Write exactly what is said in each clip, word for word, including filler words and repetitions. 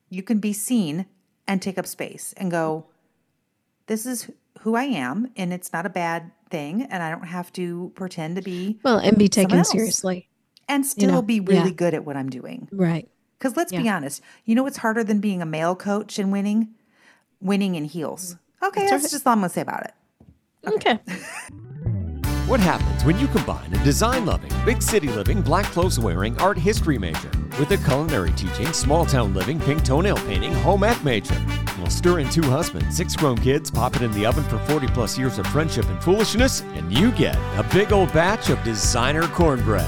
You can be seen and take up space and go, this is who I am, and it's not a bad thing, and I don't have to pretend to be well, and be someone taken else. seriously. And still You know, be really yeah. good at what I'm doing. Right. Because let's Yeah. be honest, you know what's harder than being a male coach and winning? Winning in heels. Okay, That's that's, right. just all I'm going to say about it. Okay. What happens when you combine a design-loving, big city living, black clothes-wearing art history major with a culinary teaching, small-town living, pink toenail painting, home ec major? We'll stir in two husbands, six grown kids, pop it in the oven for forty plus years of friendship and foolishness, and you get a big old batch of designer cornbread.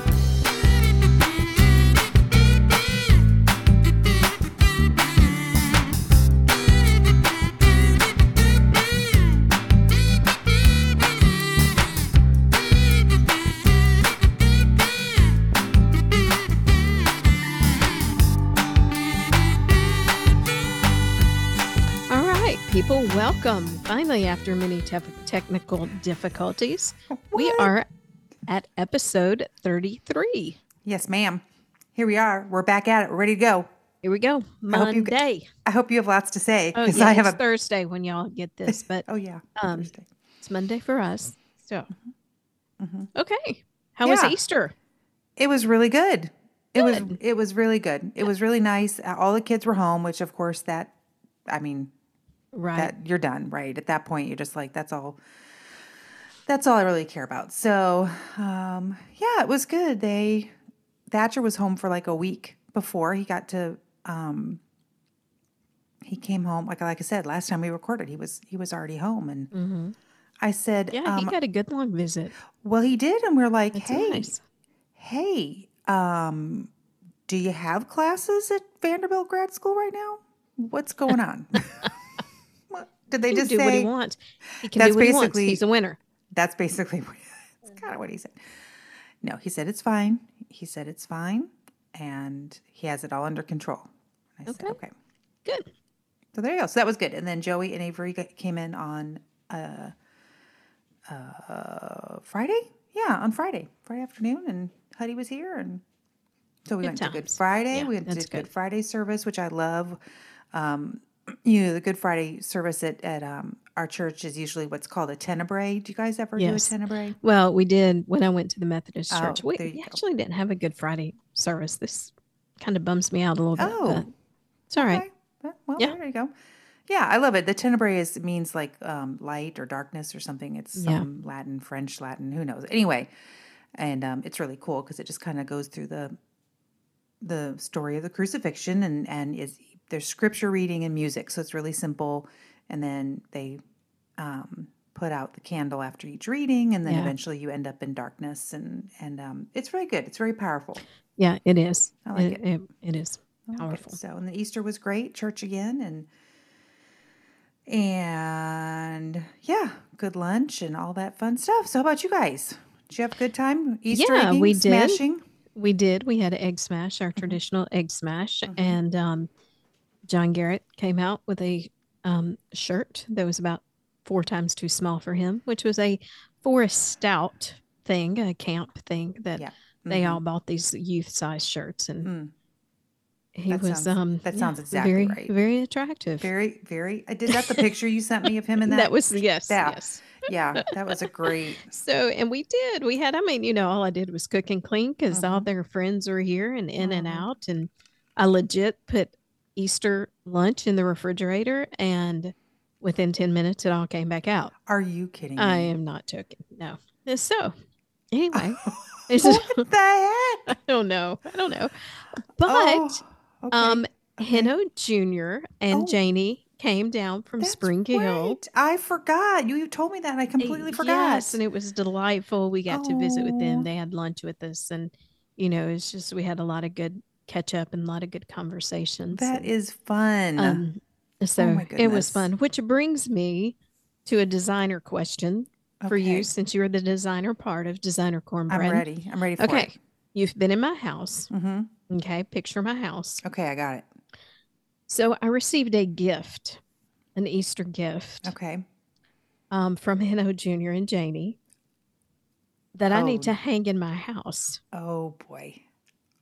People, welcome. Finally, after many te- technical difficulties, we What? are at episode thirty-three. Yes, ma'am. Here we are. We're back at it. We're ready to go. Here we go. I hope you- Monday. I hope you have lots to say. Oh, 'cause yeah, I have it's a Thursday when y'all get this, but Oh, yeah. um, Thursday. it's Monday for us. So, Mhm. okay. How was Yeah. Easter? It was really good. It was Good. it was really good. It was really nice. All the kids were home, which of course that I mean, Right. that you're done, right? At that point, you're just like, that's all. That's all I really care about. So, um, yeah, it was good. They Thatcher was home for like a week before he got to. Um, he came home like like I said last time we recorded. He was he was already home, and Mhm. I said, Yeah, he um, got a good long visit. well, he did, and we're like, That's hey, nice. hey, um, do you have classes at Vanderbilt grad school right now? What's going on? What- Did they He can just do say what he wants. He can That's do what he wants. basically- He's a winner. That's basically what, that's kind of what he said. No, he said it's fine. He said it's fine, and he has it all under control. I said, Okay. okay. Good. So there you go. So that was good. And then Joey and Avery got- came in on uh, uh, Friday. Yeah, on Friday, Friday afternoon, and Huddy was here, and so we Good went to Good times. Friday. Yeah, we went to that's Good good. Friday service, which I love. Um, you know, the Good Friday service at at um, our church is usually what's called a tenebrae. Do you guys ever Yes. do a tenebrae? Well, we did when I went to the Methodist Oh, church. We, there you we go. actually didn't have a Good Friday service. This kind of bums me out a little bit, Oh, but it's all right. Okay. Well, well, Yeah. there you go. Yeah, I love it. The tenebrae is means like um, light or darkness or something. It's Yeah. some Latin, French, Latin, who knows? Anyway, and um, it's really cool because it just kind of goes through the the story of the crucifixion, and and is there's scripture reading and music, so it's really simple. And then they um, put out the candle after each reading, and then Yeah. eventually you end up in darkness, and and um, it's very good. It's very powerful. Yeah, it is. I like it, it. It is I like it. powerful. So, and the Easter was great, church again, and and yeah, good lunch and all that fun stuff. So, how about you guys? Did you have a good time? Easter Yeah, egging, we did. smashing. We did. We had an egg smash, our Mm-hmm. traditional egg smash, and um, John Garrett came out with a um, shirt that was about four times too small for him, which was a Forest Stout thing, a camp thing that Yeah, they Mhm. all bought these youth size shirts, and Mm. he That was sounds- um that yeah, sounds exactly very, right. very attractive. very, very. I did that. The picture you sent me of him in that. that was yes, yeah. yes. Yeah, that was a great. So, and we did. We had, I mean, you know, all I did was cook and clean because all Mhm. their friends were here and in and Mhm. out. And I legit put Easter lunch in the refrigerator, and within ten minutes, it all came back out. Are you kidding me? I am not joking. No. And so, anyway, it's just, What the heck? I don't know. I don't know. But, Oh, okay. um, okay. Heno Junior and Oh. Janie came down from That's Spring Hill. right. I forgot. You, you told me that. and I completely forgot. Yes, and it was delightful. We got to visit with Oh. them. They had lunch with us, and you know, it's just we had a lot of good catch up and a lot of good conversations. That and, is fun. um, so my it was goodness. fun. Which brings me to a designer question for Okay. you, since you're the designer part of Designer Cornbread. I'm ready. I'm ready for Okay, it. you've been in my house. Mm-hmm. Okay, picture my house. Okay, I got it. So I received a gift, an Easter gift, Okay. um, from Heno Junior and Janie that I need Oh. to hang in my house. Oh boy.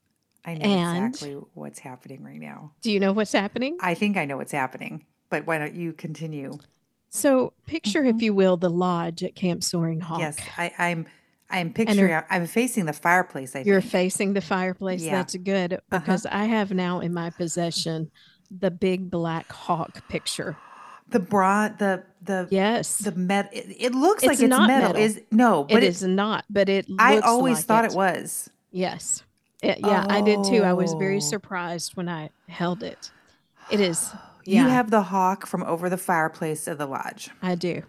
I know And exactly what's happening right now. do you know what's happening? I think I know what's happening, but why don't you continue? So picture, if you will, the lodge at Camp Soaring Hawk. Yes, I, I'm. I'm And picturing. her- I'm facing the fireplace. I You're think. facing the fireplace. Yeah. That's good because I have now in my possession the big black hawk picture. The bra, the the Yes. the met. It, it looks It's like it's not metal. metal. Is no, but it is not, but it looks I always like thought it. it was. Yes. It- yeah, I did too. I was very Oh. surprised when I held it. It is. Yeah, You have the hawk from over the fireplace of the lodge. I do.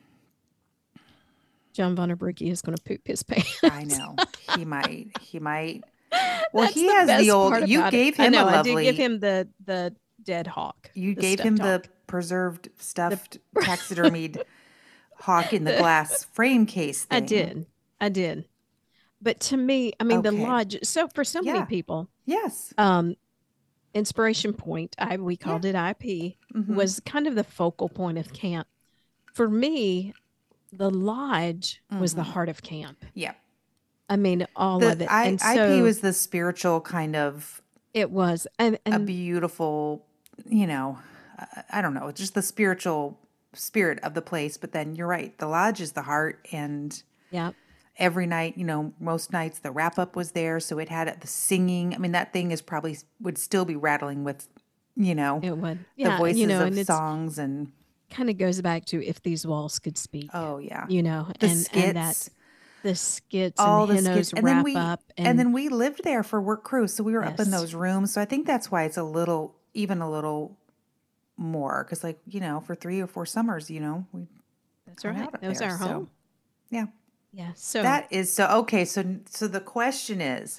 John Vonnerbrucke is going to poop his pants. I know he might. He might. Well, That's he the has best the old. part You about it. gave I him know, a lovely. I did give him the the dead hawk. you the gave him stuffed the hawk. preserved, stuffed, taxidermied hawk in the glass frame case thing. I did. I did. But to me, I mean, the Okay. lodge. So for so many Yeah. people, Yes. um, Inspiration Point, I we called it I P, Mhm. was kind of the focal point of camp. For me, the lodge was the heart of camp. Yeah. I mean, all The of it. I, and so I P was the spiritual kind of it was, and, a and beautiful, you know, uh, I don't know, just the spiritual spirit of the place. But then you're right, the lodge is the heart, and yeah, every night, you know, most nights the wrap up was there, so it had the singing. I mean, that thing is probably would still be rattling with, you know, it would. the Yeah, voices you know, of and it's songs and kind of goes back to if these walls could speak. oh yeah, You know, the and skits. and that the skits all and the Hino's skits, and then wrap we up, and, and, then we lived there for work crew, so we were up in Yes. those rooms. So I think that's why it's a little, even a little more, because like you know, for three or four summers, you know, we that's hung right. out up That was there, our so, home. Yeah, Yeah. So that is so okay. So so the question is,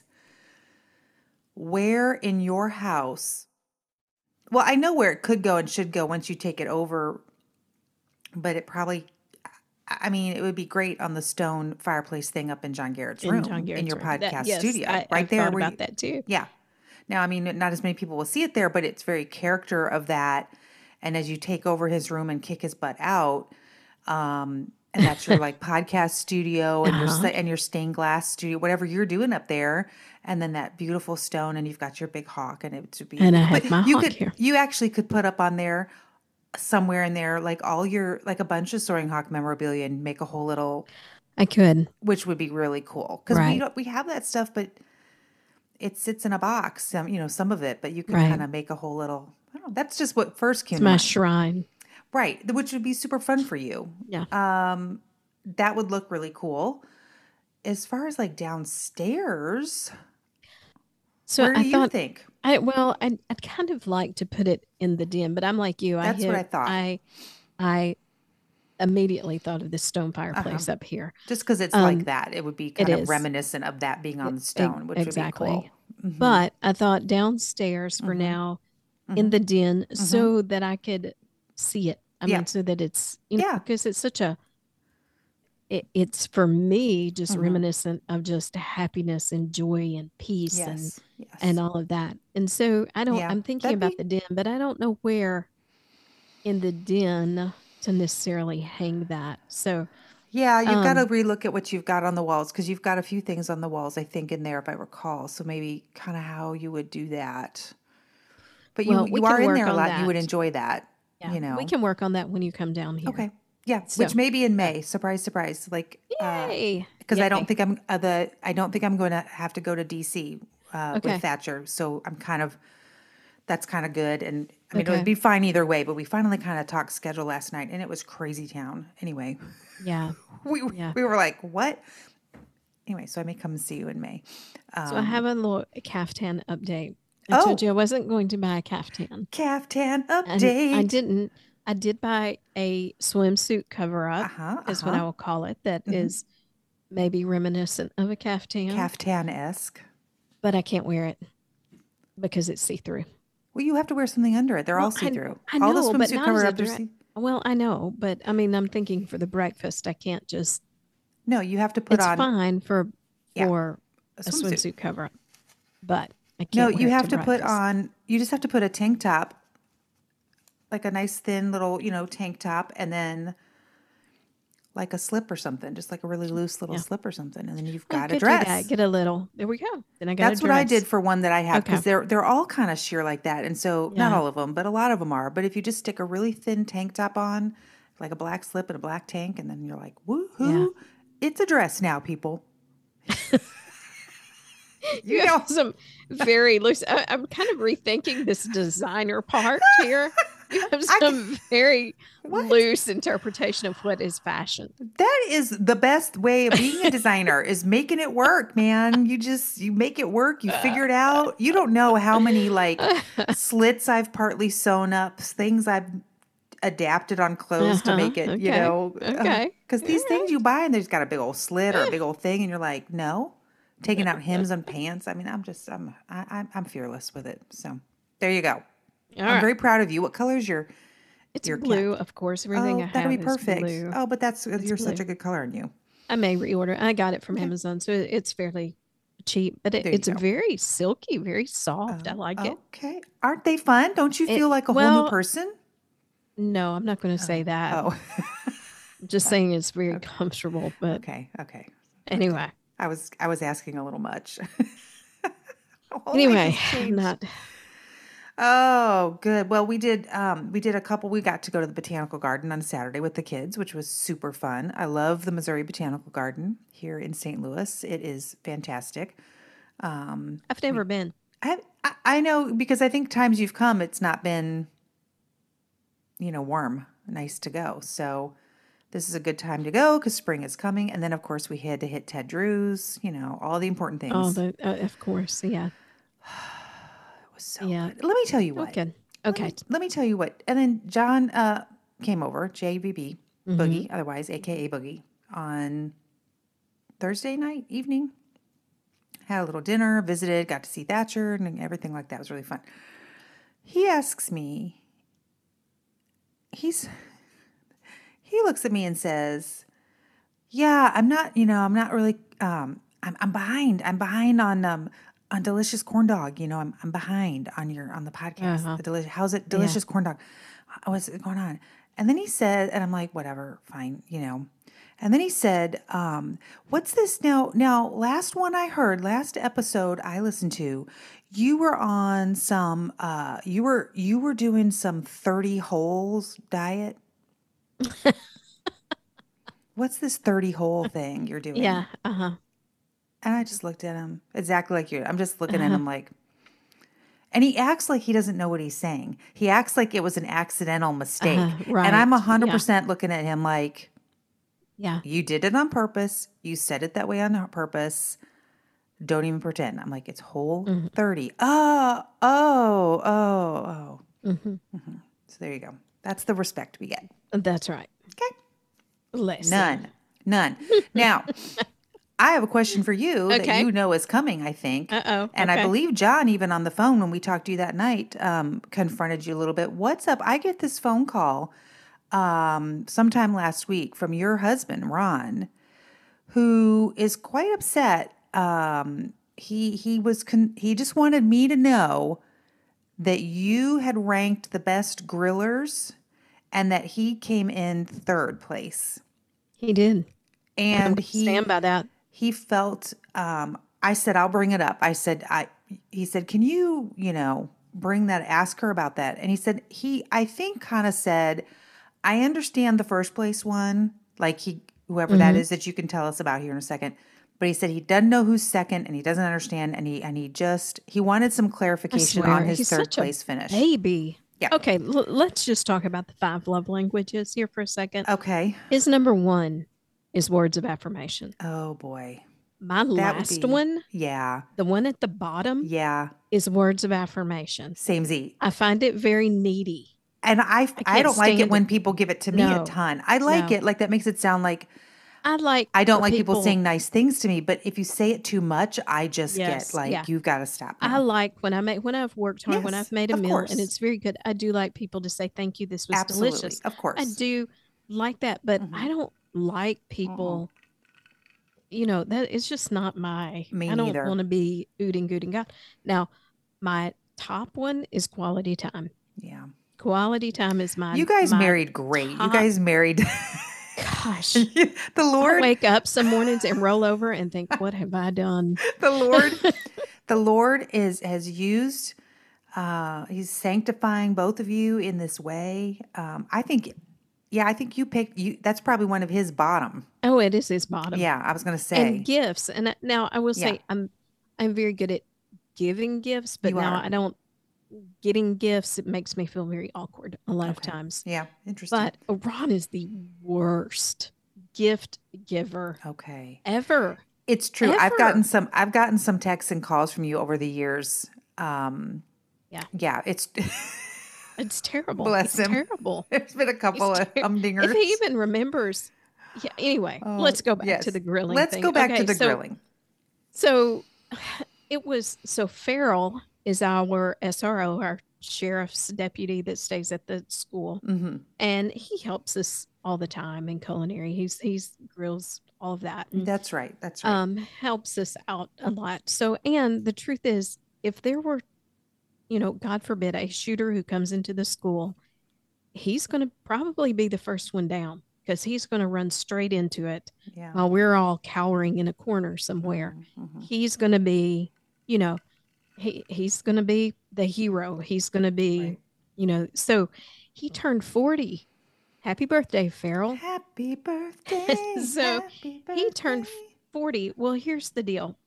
where in your house? Well, I know where it could go and should go once you take it over, but it probably. I mean, it would be great on the stone fireplace thing up in John Garrett's in room, John in Garrett's your room. That- podcast yes, studio, I, right I've there. thought where about you- that too. Yeah. Now, I mean, not as many people will see it there, but it's very character of that. And as you take over his room and kick his butt out, um, and that's your like podcast studio and your Uh-huh. and your stained glass studio, whatever you're doing up there, and then that beautiful stone, and you've got your big hawk, and it would be. And I have but my you hawk could, here. You actually could put up on there somewhere in there like all your like a bunch of Soaring Hawk memorabilia and make a whole little, I could. which would be really cool because we Right. don't we have that stuff, but it sits in a box. Some you know some of it, but you could Right. kind of make a whole little. I don't know, that's just what first came It's to my mind. shrine. Right, which would be super fun for you. Yeah. Um, that would look really cool. As far as like downstairs, So where do I you thought, think? I well, I'd, I'd kind of like to put it in the den, but I'm like you. That's I what hit- I thought. I, I immediately thought of this stone Uh-huh. fireplace up here. Just because it's Um, like that, it would be kind of is. reminiscent of that being on the E- stone, which exactly. would be cool. Mhm. But I thought downstairs for Mhm. now in the den Mhm. so that I could see it. I Yeah. mean, so that it's, you know, Yeah. because it's such a, it, it's for me just Mhm. reminiscent of just happiness and joy and peace and Yes, yes. and all of that. And so I don't, Yeah, I'm thinking that'd about be- the den, but I don't know where in the den to necessarily hang that. So Yeah, you've got to Um, relook at what you've got on the walls because you've got a few things on the walls, I think, in there, if I recall. So maybe kind of how you would do that. But you, Well, we you are can in work there a on lot. You would that. enjoy that. yeah, You know. we can work on that when you come down here. Okay. Yeah, So- which may be in May. Surprise, surprise. Like, Yay. because I Yay. don't think I'm uh, the. I don't think I'm going to have to go to D C uh, Okay. with Thatcher. So I'm kind of. That's kind of good, and I mean it Okay. would be fine either way. But we finally kind of talked schedule last night, and it was crazy town. Anyway, Yeah. we Yeah. we were like, what? Anyway, so I may come and see you in May. Um, So I have a little caftan update. I Oh. told you I wasn't going to buy a caftan. Caftan And update. I didn't. I did buy a swimsuit cover up, Uh-huh, is what I uh-huh. will call it. That is maybe reminiscent of a caftan, Caftan esque. but I can't wear it because it's see through. Well, you have to wear something under it. They're all Well, I- see through. I All the know, but swimsuit not cover as a up. They're dre- see- Well, I know, but I mean, I'm thinking for the breakfast, I can't just. No, you have to put It's on. fine for Yeah, for a a swimsuit. swimsuit cover up, but I can't. No, wear you it have to put breakfast. on. You just have to put a tank top, like a nice thin little, you know, tank top, and then like a slip or something, just like a really loose little Yeah. slip or something, and then you've I got a could do dress. that. Get a little. There we go. Then I got That's a what I dress. did for one that I have because Okay. they're they're all kind of sheer like that, and so not Yeah. all of them, but a lot of them are. But if you just stick a really thin tank top on, like a black slip and a black tank, and then you're like, woohoo, it's a dress now, people. You have some very loose. I, I'm kind of rethinking this designer part here. You have I some very What? loose interpretation of what is fashion. That is the best way of being a designer is making it work, man. You just you make it work, you figure it out. You don't know how many like slits I've partly sewn up, things I've adapted on clothes to Uh-huh, make it, you okay, know. okay, Because these all things you buy and there's got a big old slit or a big old thing, and you're like, no, taking out hems and pants. I mean, I'm just I'm I, I'm I'm fearless with it. So there you go. All I'm right. very proud of you. What color is your? It's your blue, of course. Everything Oh, I that'll have be perfect. is blue. Oh, but that's you're such blue. a good color in you. I may reorder. I got it from Okay. Amazon, so it- it's fairly cheap, but it, There you it's go. very silky, very soft. I like it. Okay. Aren't they fun? Don't you It- feel like a whole well, new person? No, I'm not going to say that. Oh, I'm just saying it's very comfortable. But okay. Okay. anyway, I was I was asking a little much. Oh, life anyway, has I'm changed. not. Oh, good. Well, we did um we did a couple we got to go to the botanical garden on Saturday with the kids, which was super fun. I love the Missouri Botanical Garden here in Saint Louis. It is fantastic. I've never been. I I, I know because I think times you've come it's not been you know warm, nice to go. So this is a good time to go because spring is coming. And then, of course, we had to hit Ted Drew's, you know, all the important things. Oh, the, uh, of course, yeah. It was so yeah. good. Let me tell you what. Okay, Let okay. me, let me tell you what. And then John uh, came over, J V B, Mm-hmm. Boogie, otherwise, A K A Boogie, on Thursday night, evening. Had a little dinner, visited, got to see Thatcher and everything like that. It was really fun. He asks me, he's... He looks at me and says, "Yeah, I'm not, you know, I'm not really, um, I'm, I'm behind. I'm behind on, um, on Delicious Corn Dog. You know, I'm, I'm behind on your, on the podcast. Uh-huh. The delicious, how's it, Delicious Corn Dog? What's going on?" And then he said, and I'm like, whatever, fine, you know. And then he said, um, "What's this now? Now, last one I heard, last episode I listened to, you were on some, uh, you were, you were doing some thirty holes diet." What's this thirty hole thing you're doing? Yeah, uh huh. And I just looked at him exactly like you. I'm just looking at Uh-huh. him like, and he acts like he doesn't know what he's saying. He acts like it was an accidental mistake. Uh-huh, right, And I'm one hundred yeah. percent looking at him like, Yeah. you did it on purpose. You said it that way on purpose. Don't even pretend. I'm like, it's hole Mm-hmm. thirty. Oh, oh, oh, oh. Mm-hmm. So there you go. That's the respect we get. That's right. Okay. Listen. None. None. Now, I have a question for you that Okay. you know is coming, I think. Uh-oh, And I okay. believe John, even on the phone when we talked to you that night, um, confronted you a little bit. What's up? I get this phone call um, sometime last week from your husband, Ron, who is quite upset. Um, he he was con- he just wanted me to know that you had ranked the best grillers and that he came in third place. He did. I'm And gonna he stand by that. he felt um I said I'll bring it up. I said I he said, "Can you, you know, bring that ask her about that?" And he said he I think kind of said, "I understand the first place one, like he whoever that is that you can tell us about here in a second." But he said he doesn't know who's second and he doesn't understand and he and he just he wanted some I clarification swear, on his he's third such a place finish. baby. Yeah. Okay, l- let's just talk about the five love languages here for a second. Okay. His number one is words of affirmation. Oh boy. My That would last be one, Yeah. the one at the bottom, Yeah. is words of affirmation. Same Z. I find it very needy. And I I, can't don't like it stand when it. people give it to me a No. ton. I like No. it. Like that makes it sound like I like. I don't for like people, saying nice things to me, but if you say it too much, I just Yes, get like, yeah. you've got to stop. I now. like when I make when I've worked hard, when Yes, I've made a of meal course. and it's very good. I do like people to say thank you. This was Absolutely. delicious. Of course. I do like that, but Mhm. I don't like people. You know that it's just not my. Me I don't neither. want to be ooting gooting God. Now, my top one is quality time. Yeah. Quality time is my. You guys my married great. You top guys married. gosh. the I Lord, wake up some mornings and roll over and think, what have I done? the Lord, the Lord is has used. Uh, he's sanctifying both of you in this way. Um, I think, yeah, I think you picked you. That's probably one of his bottom. Oh, it is his bottom. Yeah, I was going to say. And gifts. And I- now I will say Yeah. I'm I'm very good at giving gifts, but You now are. I don't getting gifts. It makes me feel very awkward a lot of Okay. times. Yeah, interesting. But Ron is the worst gift giver okay, ever. it's true. I've Ever. gotten some. I've gotten some texts and calls from you over the years. Um, Yeah. yeah, it's. It's terrible. Bless it's him. terrible. There's been a couple He's of ter- humdingers. If he even remembers. Yeah. Anyway, Oh, let's go back yes. to the grilling Let's thing. go back Okay, to the so, grilling. So it was so Farrell is our S R O, our sheriff's deputy that stays at the school, hmm and he helps us all the time in culinary. He's he's grills all of that. And, That's right. That's right. um, helps us out a lot. So, and the truth is, if there were, you know, God forbid, a shooter who comes into the school, he's going to probably be the first one down because he's going to run straight into it yeah. while we're all cowering in a corner somewhere. Mhm. He's going to be, you know, he he's going to be the hero. He's going to be, Right. you know, so he turned forty. Happy birthday, Farrell. Happy birthday. So, happy He turned birthday. forty. Well, here's the deal.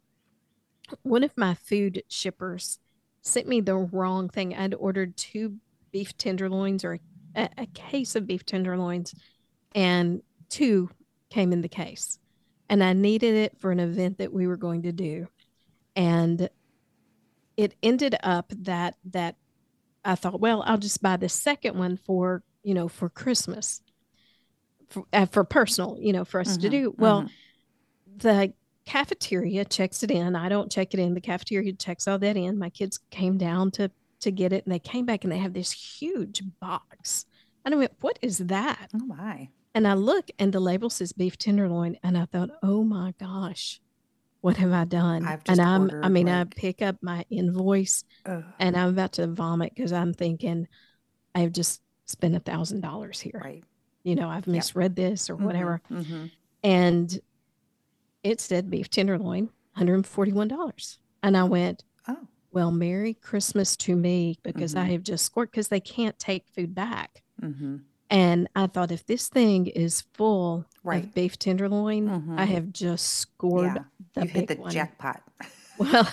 One of my food shippers sent me the wrong thing. I'd ordered two beef tenderloins or a, a case of beef tenderloins, and two came in the case. And I needed it for an event that we were going to do. And it ended up that that I thought, well, I'll just buy the second one for, you know, for Christmas, for, uh, for personal, you know, for us to Mhm, do. Well, mhm. the cafeteria checks it in. I don't check it in. The cafeteria checks all that in. My kids came down to to get it, and they came back and they have this huge box. And I went, what is that? Oh my. And I look, and the label says beef tenderloin, and I thought, oh my gosh, what have I done? I've just and I'm, I ordered, mean, I like- pick up my invoice, Ugh. and I'm about to vomit because I'm thinking, I've just spent a thousand dollars here. Right. You know, I've misread this or whatever. hmm And it said beef tenderloin, one hundred forty-one dollars. And I went, Oh. well, Merry Christmas to me because I Mhm. have just scored because they can't take food back. hmm And I thought if this thing is full Right. of beef tenderloin, Mhm. I have just scored Yeah. the You big hit the one. jackpot. Well,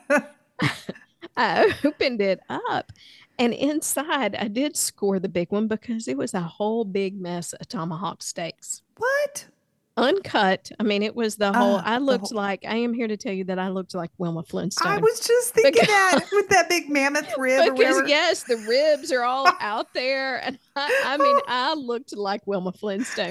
I opened it up, and inside I did score the big one because it was a whole big mess of tomahawk steaks. What? Uncut. I mean, it was the whole, Ah, I the looked whole- like, I am here to tell you that I looked like Wilma Flintstone. I was just thinking Because- that with that big mammoth rib or because whatever. yes, the ribs are all out there. And I, I mean, I looked like Wilma Flintstone.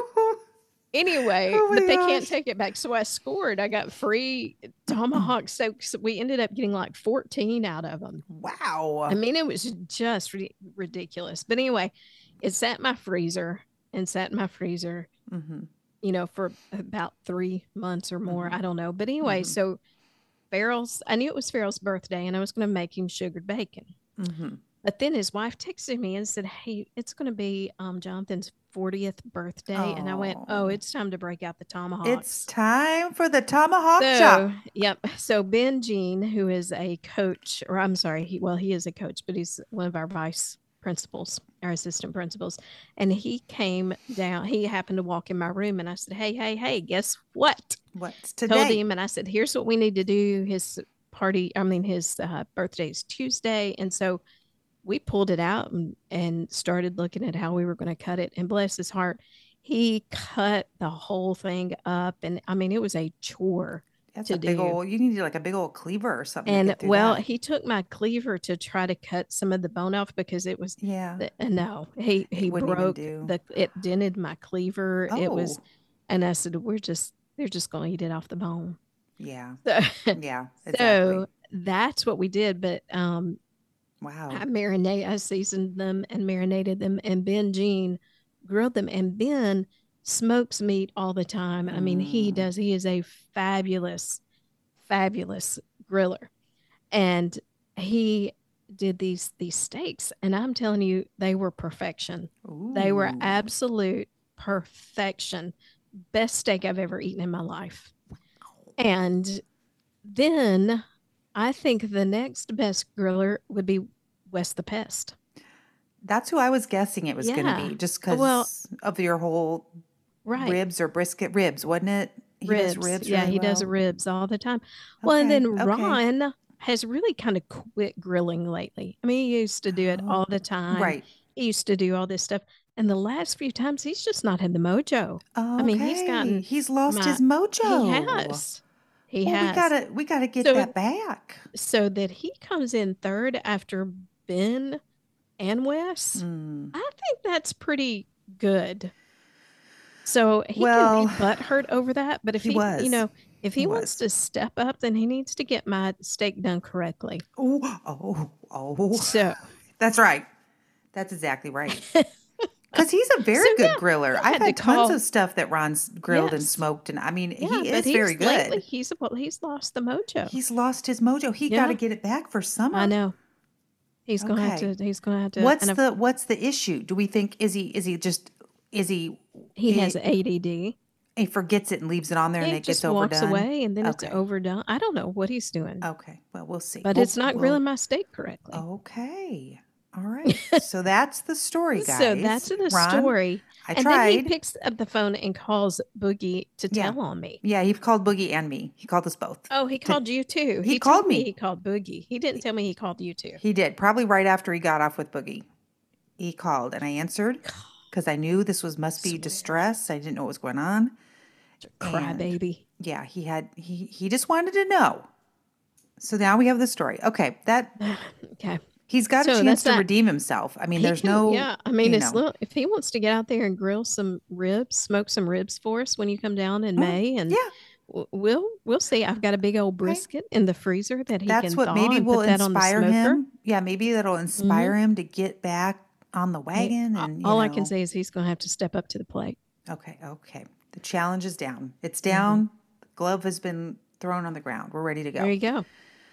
Anyway, Oh my but they can't gosh. take it back. So I scored. I got free tomahawk steaks. We ended up getting like fourteen out of them. Wow. I mean, it was just ri- ridiculous. But anyway, it sat in my freezer and sat in my freezer, hmm you know, for about three months or more. Mhm. I don't know. But anyway, Mhm. so Farrell's, I knew it was Farrell's birthday and I was going to make him sugared bacon. hmm But then his wife texted me and said, hey, it's going to be um, Jonathan's fortieth birthday. And I went, Oh. oh, it's time to break out the tomahawks. It's time for the tomahawk So, chop. yep. So Ben Jean, who is a coach, or I'm sorry, he well, he is a coach, but he's one of our vice principals, our assistant principals. And he came down, he happened to walk in my room and I said, hey, hey, hey, guess what? What's Told today? him and I said, here's what we need to do. His party, I mean, his uh, birthday is Tuesday. And so we pulled it out and, and started looking at how we were going to cut it. And bless his heart, he cut the whole thing up. And I mean, it was a chore. That's to a big do. old. You need like a big old cleaver or something. to And get through well, that. he took my cleaver to try to cut some of the bone off because it was yeah. the, uh, no, he he wouldn't even broke do. the it dented my cleaver. It was, Oh. and I said, we're just they're just going to eat it off the bone. Yeah. So, Yeah. Exactly. so that's what we did. But um, wow. I marinate, I seasoned them and marinated them, and Ben Jean grilled them. And Ben smokes meat all the time. I mean, he Mm. does. He is a fabulous, fabulous griller, and he did these these steaks. And I'm telling you, they were perfection. They were Ooh. absolute perfection. Best steak I've ever eaten in my life. And then I think the next best griller would be West the Pest. That's who I was guessing it was Yeah. going to be, just because Well, of your whole right. ribs or brisket ribs, wasn't it? He ribs. does ribs yeah, really he does well. ribs all the time. Well, and Okay, then okay. Ron has really kind of quit grilling lately. I mean, he used to do it all the time. Right. He used to do all this stuff. And the last few times, he's just not had the mojo. I mean, he's gotten Okay. He's lost my- his mojo. He has. He Well, we has. gotta we gotta get So- that back. So that he comes in third after Ben and Wes, Mm. I think that's pretty good. So he Well, can be butthurt over that, but if he he, was. you know, if he, He wants was. to step up, then he needs to get my steak done correctly. Oh, oh, oh. So That's right. That's exactly right. Because he's a very So, good yeah, griller. I I've had had to tons call- of stuff that Ron's grilled and Yes. smoked, and I mean, yeah, he but is very he's lately, good. he's well, he's lost the mojo. He's lost his mojo. He Yeah. got to get it back for summer. I know. He's gonna have Okay. to. He's gonna have to. What's and if the What's the issue? Do we think is he is he just is he he he- has A D D. he forgets it and leaves it on there and He it just gets walks overdone? away, and then it's Okay. overdone. I don't know what he's doing, Okay, well we'll see. but We'll- it's not we'll- grilling my steak correctly. Okay, all right. So that's the story, guys. So that's the Ron, story. I and tried. then he picks up the phone and calls Boogie to Yeah. tell on me. Yeah, he called Boogie and me. He called us both. Oh, he called you too. He told called me. He called Boogie. He didn't tell me he called you too. He did, probably right after he got off with Boogie. He called and I answered because I knew this was must be Swear. distress. I didn't know what was going on. Cry And- baby. Yeah, he had he he just wanted to know. So now we have the story. Okay, that Okay. he's got a So chance that's to that. redeem himself. I mean, He there's can- no Yeah, I mean, you it's know. little, if he wants to get out there and grill some ribs, smoke some ribs for us when you come down in Mm, May, and yeah. w- we'll we'll see. I've got a big old brisket in the freezer that he That's can what thaw maybe and will put that on the inspire smoker. him. Yeah, maybe that'll inspire him to get back on the Hey, wagon. a- And you all I know. can say is he's going to have to step up to the plate. Okay, okay. The challenge is down. It's Mm-hmm. down. The glove has been thrown on the ground. We're ready to go. There you go.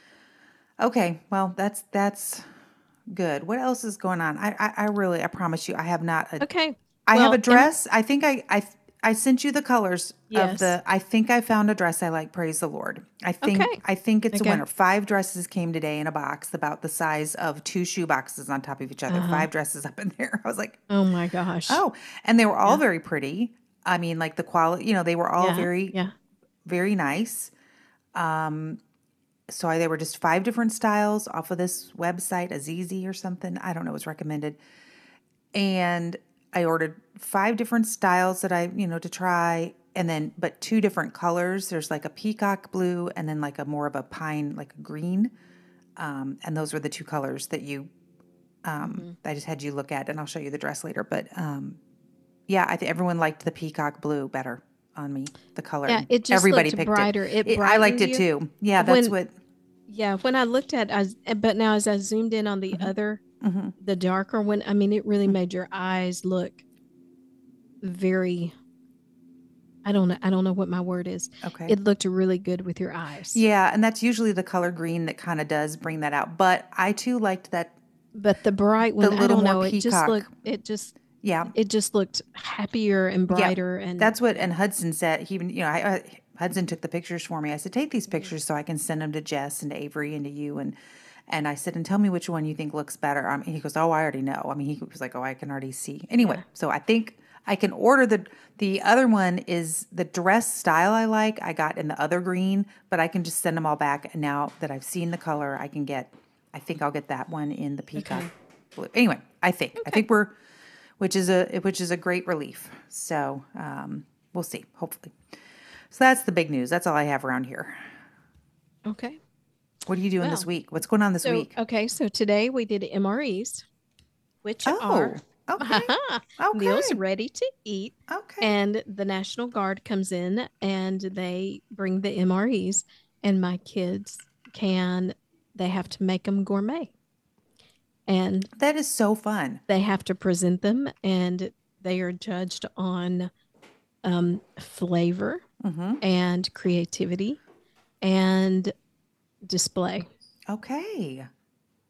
Okay, well, that's that's good. What else is going on? I I, I really, I promise you, I have not. A, Okay. I have well, a and- dress. I think I I I sent you the colors of Yes. the. I think I found a dress I like. Praise the Lord. I think Okay. I think it's Okay. a winner. Five dresses came today in a box about the size of two shoe boxes on top of each other. Uh-huh. Five dresses up in there. I was like, Oh my gosh. oh, and they were all very pretty. I mean, like the quality. You know, they were all yeah, very yeah. very nice. Um, so I, they were just five different styles off of this website, Azizi or something. I don't know. It was recommended. And I ordered five different styles that I, you know, to try. And then, but two different colors. There's like a peacock blue and then like a more of a pine, like a green. Um, and those were the two colors that you, um, I just had you look at, and I'll show you the dress later. But, um, yeah, I think everyone liked the peacock blue better on me, the color. Yeah, it just Everybody looked picked brighter. it. It I liked brightened it you. too. Yeah, that's When- what. Yeah, when I looked at, I, was- but now as I zoomed in on the Mm-hmm. other, Mhm. the darker one, I mean, it really made your eyes look very. I don't know. I don't know what my word is. Okay. It looked really good with your eyes. Yeah, and that's usually the color green that kind of does bring that out. But I too liked that. But the bright one, I little don't more know. It just peacock. looked. It just. Yeah, It just looked happier and brighter, and that's what. And Hudson said he even, you know, I, I, Hudson took the pictures for me. I said, take these pictures so I can send them to Jess and to Avery and to you. And and I said, and tell me which one you think looks better. I mean, he goes, oh, I already know. I mean, he was like, oh, I can already see. Anyway, so I think I can order the the other one is the dress style I like. I got in the other green, but I can just send them all back. And now that I've seen the color, I can get. I think I'll get that one in the peacock Okay. blue. Anyway, I think I think we're, which is a which is a great relief. So um, we'll see. Hopefully. So that's the big news. That's all I have around here. okay. What are you doing this Well, week? What's going on this So week? okay, so today we did M R Es, which Oh, are okay. meals Okay. ready to eat. Okay. And the National Guard comes in and they bring the M R Es, and my kids can, they have to make them gourmet. And That is so fun. they have to present them, and they are judged on um, flavor hmm and creativity and display. Okay.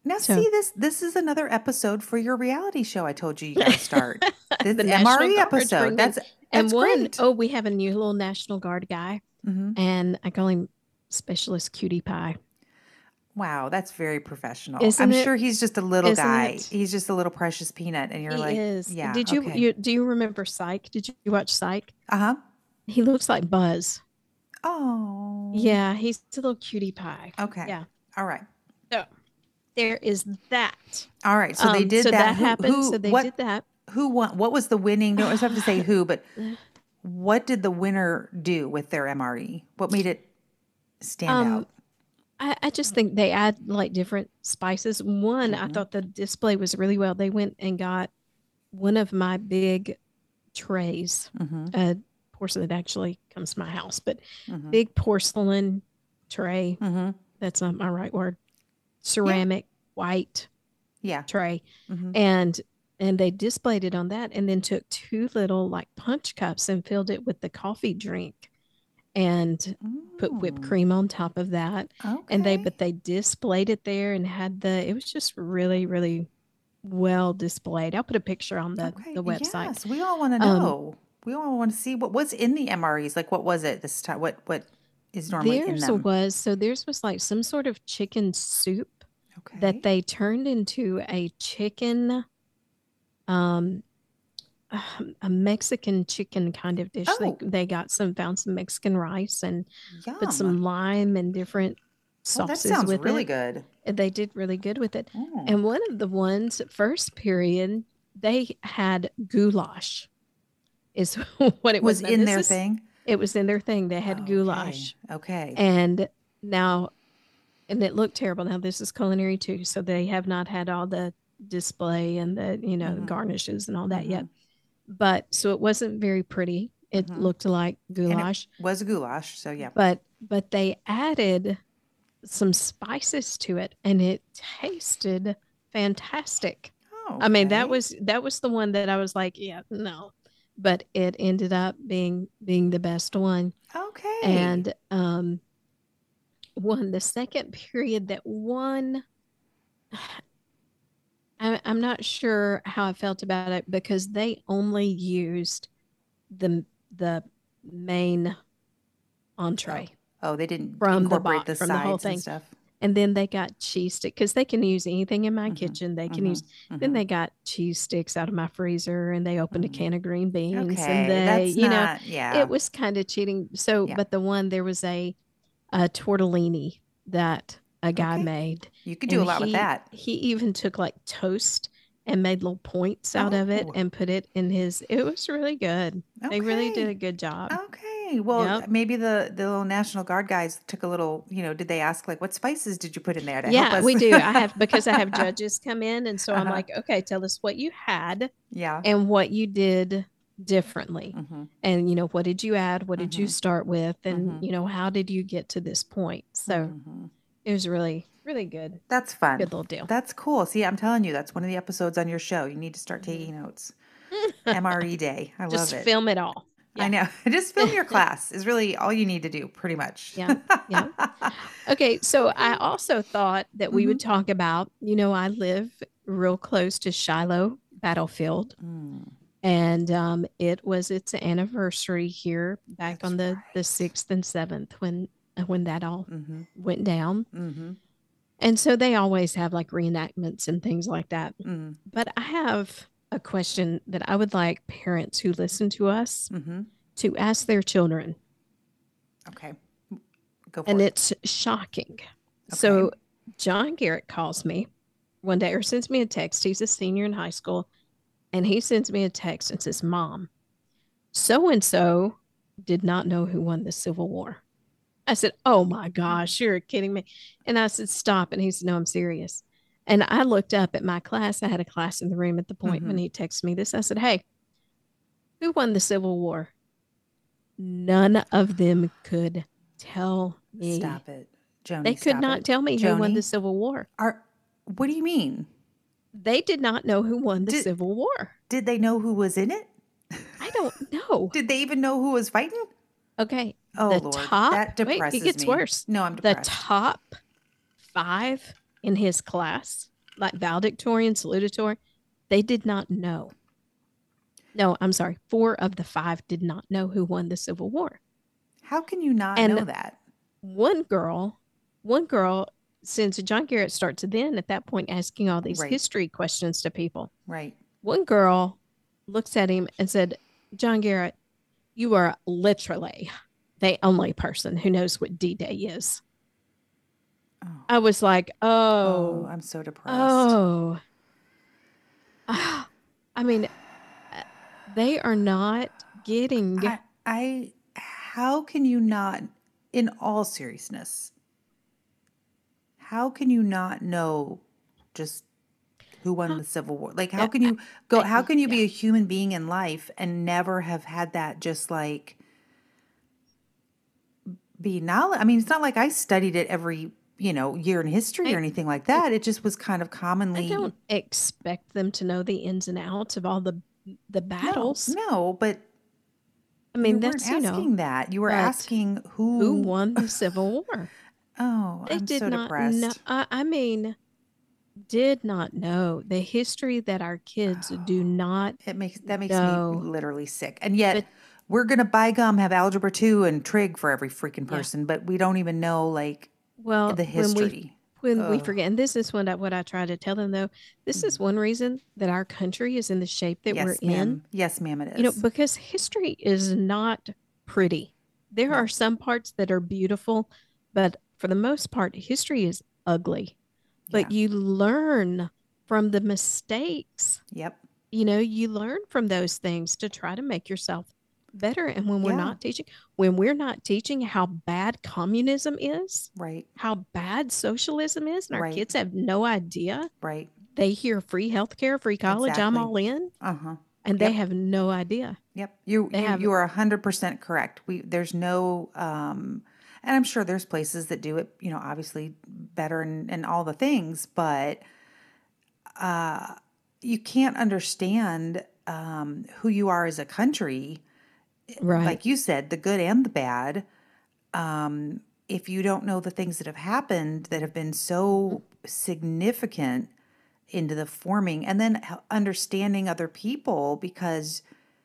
Now, So- see this. This is another episode for your reality show. I told you you got to start. This The M National R E Guard's episode. bringing- That's And that's one, great. oh, we have a new little National Guard guy, hmm and I call him Specialist Cutie Pie. Wow, that's very professional. Isn't I'm it? sure he's just a little Isn't guy. it? He's just a little precious peanut, and you're He like, is. yeah. Did you, okay. you do you remember Psych? Did you watch Psych? Uh huh. He looks like Buzz. Oh. Yeah, he's a little cutie pie. Okay. Yeah. All right. So there is that. All right. So they Um, did so that. that Who- happened. Who, so they what, did that. Who won? What was the winning? Don't always have to say who, but what did the winner do with their M R E? What made it stand Um, out? I, I just think they add like different spices. One, I Mhm. thought the display was really well. They went and got one of my big trays, Mm-hmm. a porcelain that actually comes to my house, but Mm-hmm. big porcelain tray. Mm-hmm. That's not my right word. Ceramic white Yeah. tray. Mm-hmm. And and they displayed it on that and then took two little like punch cups and filled it with the coffee drink and put whipped cream on top of that. Okay. And they but they displayed it there and had the it was just really really well displayed. I'll put a picture on the okay. the website. Yes, we all want to Um, know. we all want to see what was in the M R Es. Like, what was it this time? What what is normally in Theirs them? was so theirs was like some sort of chicken soup Okay. that they turned into a chicken um a Mexican chicken kind of dish. Oh. They they got some found some Mexican rice and Yum. put some lime and different Oh, that sauces sounds with really it. good. And they did really good with it. Mm. And one of the ones first period they had goulash is what it was was. Now, in this their is- thing. It was in their thing. They had Okay. goulash. Okay. And now, and it looked terrible. Now this is culinary too, so they have not had all the display and the you know Mhm. garnishes and all that yet. Mhm. But so it wasn't very pretty. It Mhm. looked like it- goulash, Was goulash. So yeah. but but they added some spices to it, and it tasted fantastic. Oh, I mean, that okay. was that was the one that I was like, yeah, no, but it ended up being being the best one. okay. And um one the second period that won I, I'm not sure how I felt about it because they only used the the main entree oh, they didn't from the incorporate box- the from the whole sides thing. and stuff. and then they got cheese stick because they can use anything in my Mhm, kitchen they can mhm, use then mhm. they got cheese sticks out of my freezer and they opened Mhm. a can of green beans Okay, and they that's you know not. Yeah. it was kind of cheating. So, Yeah. but the one there was a, a tortellini that a guy Okay. made. You could do a and lot with he- that. He even took like toast and made little points out of it Oh. and put it in his. It was really good. They really did Okay. a good job. Okay. Well, Yep. maybe the the little National Guard guys took a little. You know, did they ask like, what spices did you put in there to help Yeah, us? we do. I have because I have judges come in, and so I'm Uh-huh. like, okay, tell us what you had Yeah. and what you did differently. hmm And you know, what did you add? What did you Mhm. start with? And Mhm. you know, how did you get to this point? So Mhm. it was really, really good. That's fun. Good little deal. That's cool. See, I'm telling you, that's one of the episodes on your show. You need to start taking notes. M R E Day. I Mm-hmm. Just love it. film it all. I know. Just film your class is really all you need to do, pretty much. Yeah, yeah. Okay, so I also thought that we would talk about, you know, I live real close to Shiloh Battlefield, Mm, and um, it was its anniversary here back That's on the the right. sixth and seventh when uh, when that all mm-hmm, went down. mm-hmm, And so they always have like reenactments and things like that. mm, But I have a question that I would like parents who listen to us mm-hmm. to ask their children. Okay. Go for And it. it's shocking. So John Garrett calls me one day or sends me a text. He's a senior in high school. And he sends me a text and says, Mom, so and so did not know who won the Civil War. I said, oh my gosh, you're kidding me. And I said, stop. And he said, no, I'm serious. And I looked up at my class. I had a class in the room at the point when Mhm. he texted me this. I said, hey, who won the Civil War? None of them could tell me. Stop it. Joni, They could stop not it. tell me who won Joni? the Civil War. Are, what do you mean? They did not know who won the Did- Civil War. Did they know who was in it? I don't know. Did they even know who was fighting? Okay. Oh, the Lord. top. That wait, depresses it gets me. worse. No, I'm The depressed. top five in his class like valedictorian, salutatorian, they did not know. No, I'm sorry. Four of the five did not know who won the Civil War. How can you not And know that? One girl, one girl, since John Garrett starts then at that point asking all these Right. history questions to people. Right. One girl looks at him and said, John Garrett, you are literally the only person who knows what D-Day is. Oh. I was like, oh, Oh, I'm so depressed. oh. Ah, I mean, uh, they are not getting. I, I, how can you not, in all seriousness, how can you not know just who won the Civil War? Like, how Yeah, can you go, I- how can you be yeah. a human being in life and never have had that just like be knowledge? I mean, it's not like I studied it every, you know, year in history or I- anything like that. It just was kind of I commonly. don't expect them to know the ins and outs of all the the No, battles. no, but I mean, you that's weren't you asking know that. You were but asking who, who won the Civil War. Oh, They I'm did so not depressed. know. I, I mean, did not know the history that our kids do not It makes that makes know. me literally sick. And yet But- we're gonna by gum have algebra two and trig for every freaking Yeah. person, but we don't even know like Well, the when we history. when we Ugh. forget, and this is what I, what I try to tell them though. This is one reason that our country is in the shape that we're Yes, ma'am. in. Yes, ma'am. It is. You know, because history is not pretty. There are some parts that are beautiful, but for the most part, history is ugly. But Yeah. you learn from the mistakes. Yep. You know, you learn from those things to try to make yourself better. And when we're Yeah. not teaching, when we're not teaching how bad communism is, Right. how bad socialism is, and our Right. kids have no idea. Right. They hear free healthcare, free college, I'm Exactly. all in, Uh huh. and they Yep. have no idea. Yep. You They you, have- you are a hundred percent correct. We there's no um and I'm sure there's places that do it, you know, obviously better and, and all the things, but uh you can't understand um who you are as a country, Right. like you said, the good and the bad, um, if you don't know the things that have happened that have been so significant into the forming and then h- understanding other people because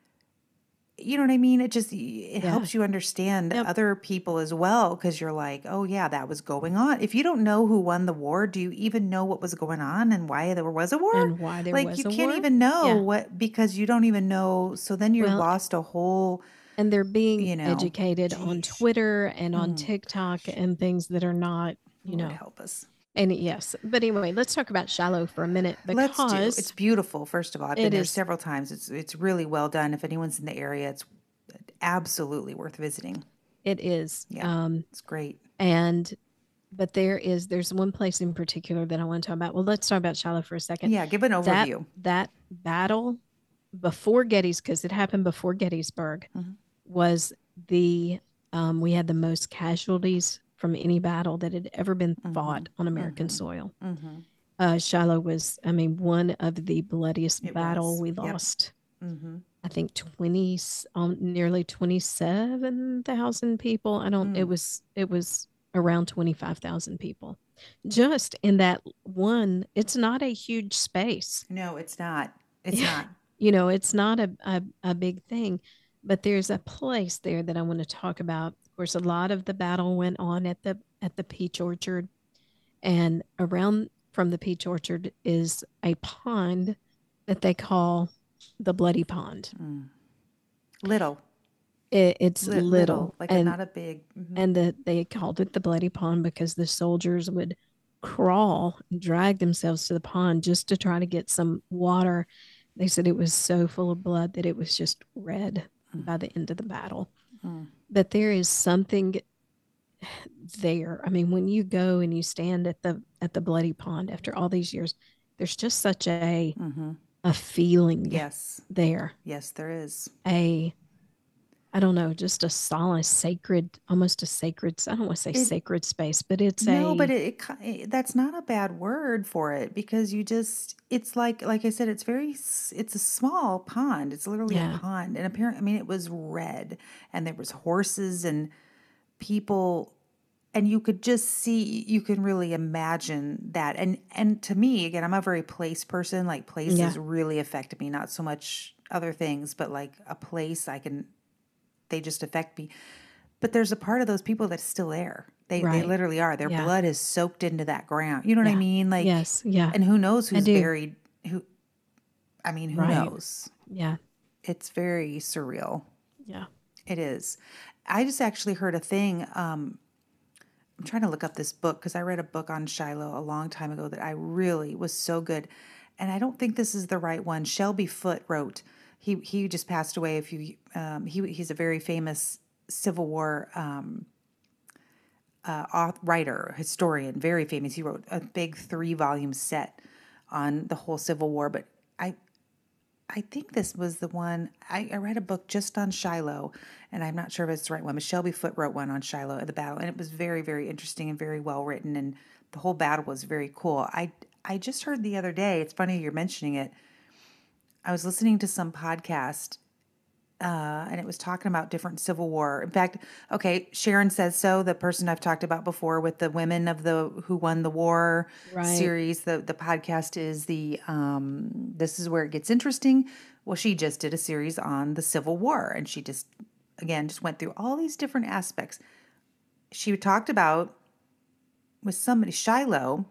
you know what I mean? It just, it Yeah. helps you understand Yep. other people as well because you're like, oh yeah, that was going on. If you don't know who won the war, do you even know what was going on and why there was a war? And why there like was you a can't war? even know Yeah. what because you don't even know. So then you're Well, lost a whole. And they're being You know, educated on geez. Twitter and on Mm, TikTok and things that are not, you Lord know. help us. And yes, but anyway, let's talk about Shiloh for a minute Let's do. because It's beautiful. First of all, I've been it there is- several times. It's it's really well done. If anyone's in the area, it's absolutely worth visiting. it is. Yeah. Um, It's great. and but there is there's one place in particular that I want to talk about. Well, let's talk about Shiloh for a second. Yeah, give an That overview. that battle before Gettys, because it happened before Gettysburg, Mhm. was the um, we had the most casualties from any battle that had ever been Mhm. on American Mhm. soil. Mm-hmm. Uh, Shiloh was, I mean, one of the bloodiest It battle was. we Yep. lost. Mm-hmm. I think twenty, um, nearly twenty-seven thousand people. I don't, it Mm. was, it was around twenty-five thousand people just in that one. It's not a huge space. No, it's not. It's Yeah. not. You know, it's not a, a, a big thing, but there's a place there that I want to talk about. Of course, a lot of the battle went on at the, at the Peach Orchard, and around from the Peach Orchard is a pond that they call the Bloody Pond. Mm. Little. It, it's Li- little, Like and not a big. Mhm. and the, they called it the Bloody Pond because the soldiers would crawl and drag themselves to the pond just to try to get some water. They said it was so full of blood that it was just red Mm. by the end of the battle. Mm. But there is something there. I mean, when you go and you stand at the at the Bloody Pond after all these years, there's just such a Mm-hmm. a feeling Yes. there. Yes, there is. A I don't know, just a solid, sacred, almost a sacred. I don't want to say It- sacred space, but it's No, a but it, it ki- it- that's not a bad word for it because you just it's like like I said it's very s- it's a small pond. It's literally Yeah. a pond and apparently I mean it was red and there was horses and people and you could just see, you can really imagine that. And and to me, again, I'm a very place person. Like places Yeah. really affect me, not so much other things, but like a place, I can, they just affect me. But there's a part of those people that's still there. They they Right. literally are. Their Yeah. blood is soaked into that ground. You know what I Yeah. mean? Like, Yes. Yeah. and who knows I who's do. buried? Who? I mean, who Right. knows? Yeah. It's very surreal. Yeah. It is. I just actually heard a thing. Um, I'm trying to look up this book because I read a book on Shiloh a long time ago that I really was so good. And I don't think this is the right one. Shelby Foote wrote. He he just passed away a few. Um, he he's a very famous Civil War um, uh, auth- writer, historian, very famous. He wrote a big three volume set on the whole Civil War. But I I think this was the one, I, I read a book just on Shiloh, and I'm not sure if it's the right one, but Shelby Foote wrote one on Shiloh at the battle, and it was very, very interesting and very well written, and the whole battle was very cool. I, I just heard the other day, it's funny you're mentioning it, I was listening to some podcast, uh, and it was talking about different Civil War. In fact, okay, Sharon Says So, the person I've talked about before with the women of the who won the war Right. series. The the podcast is the um, This Is Where It Gets Interesting. Well, she just did a series on the Civil War, and she just again just went through all these different aspects. She talked about with somebody Shiloh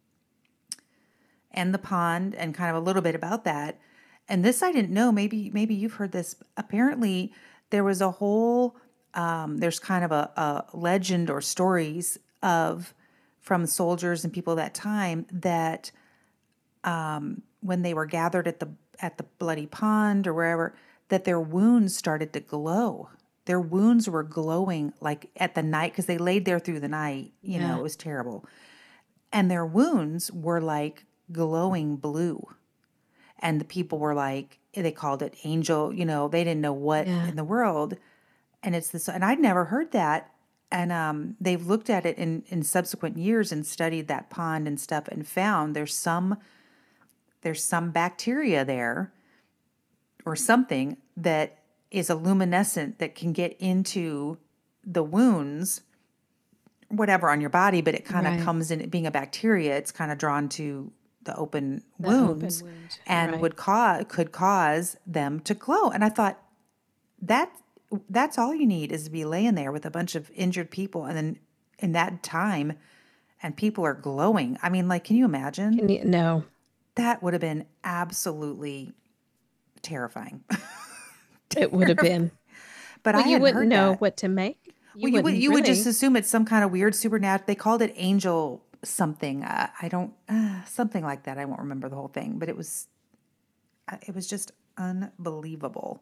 and the pond and kind of a little bit about that. And this I didn't know. Maybe maybe you've heard this. Apparently, there was a whole. Um, there's kind of a, a legend or stories of from soldiers and people that time that um, when they were gathered at the at the bloody pond or wherever, that their wounds started to glow. Their wounds were glowing like at the night because they laid there through the night. You Yeah. know, it was terrible, and their wounds were like glowing blue. And the people were like, they called it angel, you know, they didn't know what Yeah. in the world. And it's this, and I'd never heard that. And um, they've looked at it in, in subsequent years and studied that pond and stuff and found there's some, there's some bacteria there or something that is a luminescent that can get into the wounds, whatever on your body, but it kind of Right. comes in, it being a bacteria, it's kind of drawn to the open The open wounds wound, and right. would cause could cause them to glow. And I thought that that's all you need is to be laying there with a bunch of injured people, and then in that time, and people are glowing. I mean, like, can you imagine? Can you, no. That would have been absolutely terrifying. It would have been. But Well, I you hadn't wouldn't heard know that. what to make. You Well, you would wouldn't you would just really. assume it's some kind of weird supernatural. They called it angel something. Uh, I don't uh, something like that. I won't remember the whole thing, but it was uh, it was just unbelievable.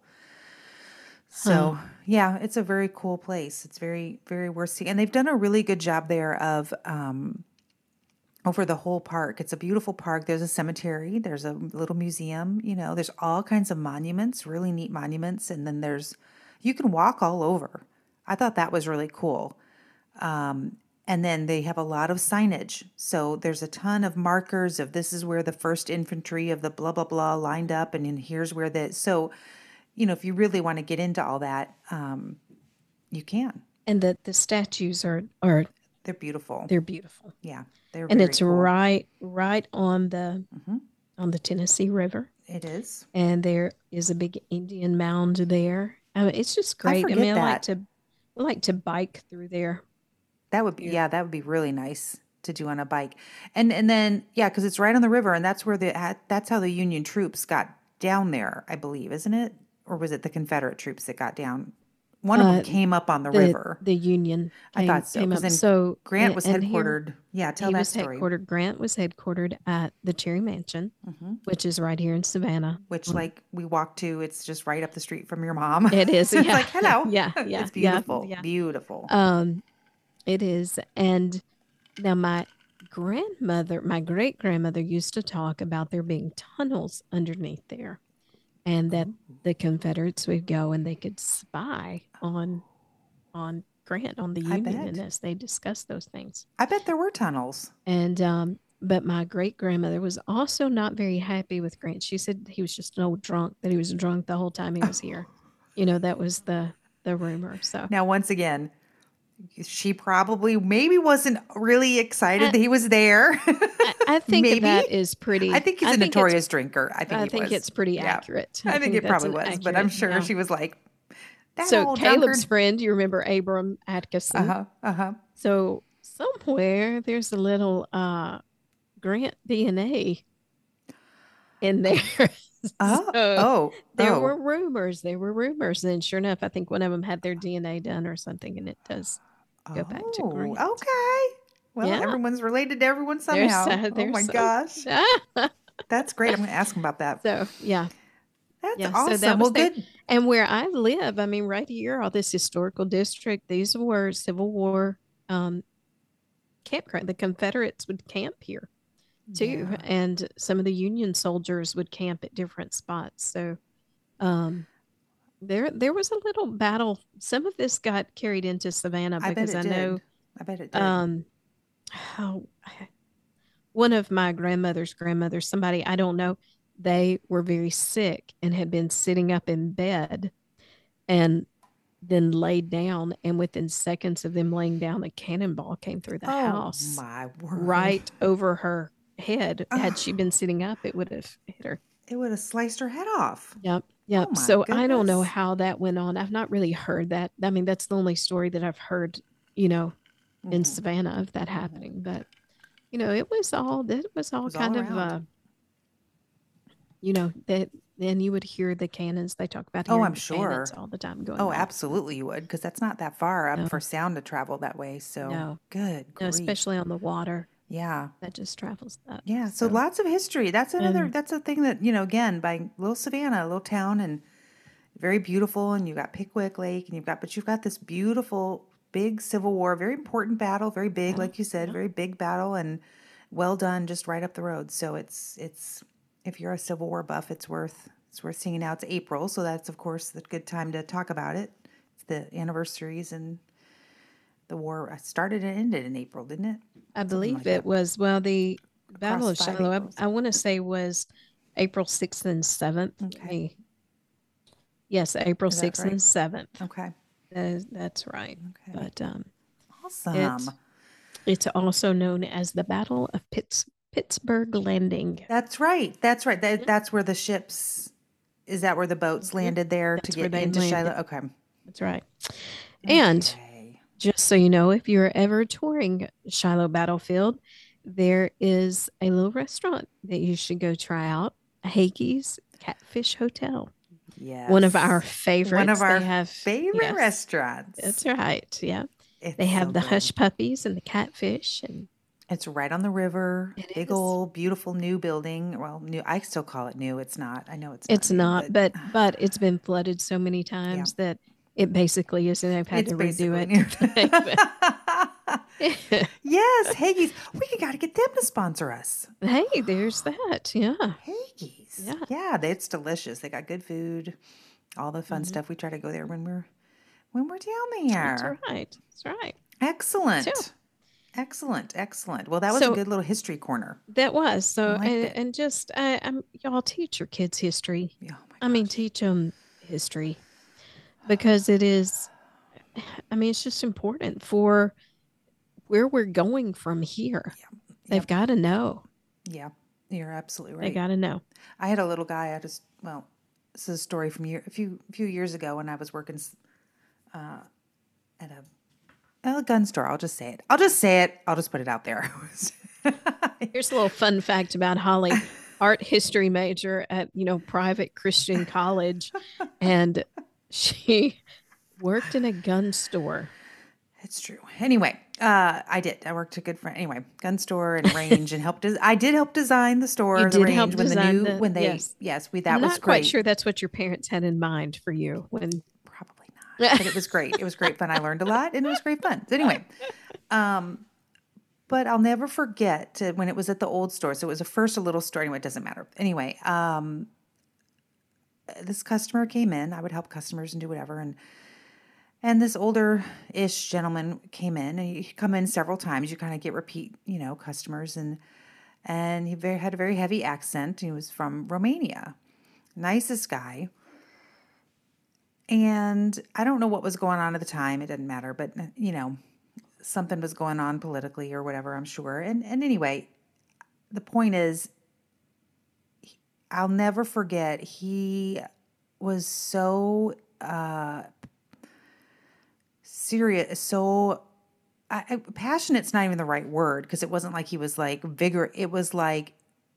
So yeah, it's a very cool place. It's very very worth seeing, and they've done a really good job there of um, over the whole park. It's a beautiful park. There's a cemetery. There's a little museum. You know, there's all kinds of monuments, really neat monuments, and then there's you can walk all over. I thought that was really cool. Um, and then they have a lot of signage. So there's a ton of markers of this is where the first infantry of the blah, blah, blah lined up. And then here's where the, so, you know, if you really want to get into all that, um, you can. And the, the statues are, are They're beautiful. they're beautiful. Yeah. They're And very it's cool. right right on the Mhm. on the Tennessee River. It is. And there is a big Indian mound there. I mean, it's just I great. I, forget mean, I like that. to I like to bike through there. That would be, yeah, that would be really nice to do on a bike. And and then, yeah, because it's right on the river, and that's where the, that's how the Union troops got down there, I believe, isn't it? Or was it the Confederate troops that got down? One of Uh, them came up on the, The river. the Union I came, thought so, came 'cause up. then So Grant and- was and here headquartered. Yeah, tell he that was story. headquartered. Grant was headquartered at the Cherry Mansion, Mhm. which is right here in Savannah. Which, like, we walked to, it's just right up the street from your mom. It is. So it's yeah. like, hello. Yeah, yeah, It's yeah, beautiful. yeah. Beautiful. Um, it is. And now my grandmother, my great grandmother used to talk about there being tunnels underneath there, and that the Confederates would go and they could spy on on Grant, on the I Union, bet. and as they discussed those things. I bet there were tunnels. And um, but my great grandmother was also not very happy with Grant. She said he was just an old drunk, that he was drunk the whole time he was here. You know, that was the the rumor. So Now, once again, She probably maybe wasn't really excited I, that he was there. I, I think Maybe. that is pretty. I think he's a think it's- notorious drinker. I think I he think was. it's pretty Yeah. accurate. I think it that's probably an was, but I'm accurate- sure yeah. she was like, that So old Caleb's drunkard. friend, you remember Abram Atkinson? Uh huh. Uh huh. So somewhere there's a little uh, Grant D N A in there. Oh. So oh. there oh. were rumors. There were rumors, and sure enough, I think one of them had their D N A done or something, and it does go back to Oh, Grant. okay. Well, Yeah. everyone's related to everyone There's, somehow. uh, oh there's my some- gosh. That's great. I'm going to ask him about that. So yeah, That's yeah, so awesome. that was well, there. good. And where I live, I mean, right here, all this historical district, these were Civil War um, campground. The Confederates would camp here too, Yeah. and some of the Union soldiers would camp at different spots. So um, there, there was a little battle. Some of this got carried into Savannah I bet because it I did. know I bet it did. um, how one of my grandmother's grandmothers, somebody I don't know, they were very sick and had been sitting up in bed and then laid down. And within seconds of them laying down, a cannonball came through the oh house my word. right over her head. Had she Ugh. been sitting up, it would have hit her. It would have sliced her head off. Yep. Yep. Oh my so I don't know goodness. how that went on. I've not really heard that. I mean, that's the only story that I've heard, you know, in Mhm. Savannah of that happening. But, you know, it was all, it was all was all kind of, around. uh, you know, that then you would hear the cannons. They talk about Oh, hearing I'm the cannons sure. all the time going Oh, off. absolutely you would, because that's not that far up No. for sound to travel that way. So No. good No, grief. especially on the water Yeah. that just travels up. Yeah. So lots of history. That's another, And- that's a thing that, you know, again, by little Savannah, a little town and very beautiful. And you got Pickwick Lake and you've got, but you've got this beautiful, big Civil War, very important battle, very big, Yeah, like you said, yeah. very big battle and well done just right up the road. So it's, it's, if you're a Civil War buff, it's worth, it's worth seeing. Now it's April. So that's, of course, the good time to talk about it. It's the anniversaries and the war started and ended in April, didn't it? I believe like it that. was, well, the Battle of Across five Shiloh, Aprils. I, I want to say was April sixth and seventh. Let Okay. me- Yes, April Is that sixth right? and seventh. Okay. That is, that's right. Okay. But um, Awesome. it's, it's also known as the Battle of Pitts, Pittsburgh Landing. That's right. That's right. That, That's where the ships, is that where the boats landed there That's to where get they into landed. Shiloh? Okay. That's right. And Okay. just so you know, if you're ever touring Shiloh Battlefield, there is a little restaurant that you should go try out. Hakey's Catfish Hotel. Yes. One of our favorites. One of our They have, favorite yes, restaurants. That's right. Yeah. It's They have so the good. hush puppies and the catfish. And It's right on the river. It Big is. old beautiful new building. Well, new. I still call it new. It's not. I know it's. it's new, not, but but it's been flooded so many times that it basically is, and they've had it's to basically redo new. it. Yes, Haggis. We got to get them to sponsor us. Hey, there's that. Yeah. Haggis. Yeah. Yeah, it's delicious. They got good food, all the fun stuff. We try to go there when we're when we're down That's there. right. That's right. Excellent. So- Excellent. Excellent. Well, that was So- a good little history corner. That was so, liked and, it. and just I, I'm y'all teach your kids history. Yeah, oh my I mean, gosh. teach them history because it is. I mean, it's just important for where we're going from here. They've Yep. got to know. Yeah, you're absolutely They right. got to know. I had a little guy. I just well, this is a story from year, a few few years ago when I was working uh, at a, a gun store. I'll just say it. I'll just say it. I'll just put it out there. Here's a little fun fact about Holly, art history major at, you know, private Christian college. And she worked in a gun store. It's true. Anyway, uh, I did. I worked a good friend. Anyway, gun store and range and helped. Des- I did help design the store, You the did range help when the design new the- when they yes. yes, we that I'm was not great. quite sure that's what your parents had in mind for you when. Probably not, but it was great. It was great fun. I learned a lot, and it was great fun. So anyway, um, but I'll never forget uh, when it was at the old store. So it was a first a little store. Anyway, it doesn't matter. Anyway, um, this customer came in. I would help customers and do whatever, and and this older-ish gentleman came in, and he come in several times. You kind of get repeat, you know, customers, and and he very, had a very heavy accent. He was from Romania, nicest guy. And I don't know what was going on at the time. It doesn't matter. But, you know, something was going on politically or whatever, I'm sure. And and anyway, the point is, I'll never forget, he was so uh, serious, so I, I, passionate's not even the right word, because it wasn't like he was like vigor. It was like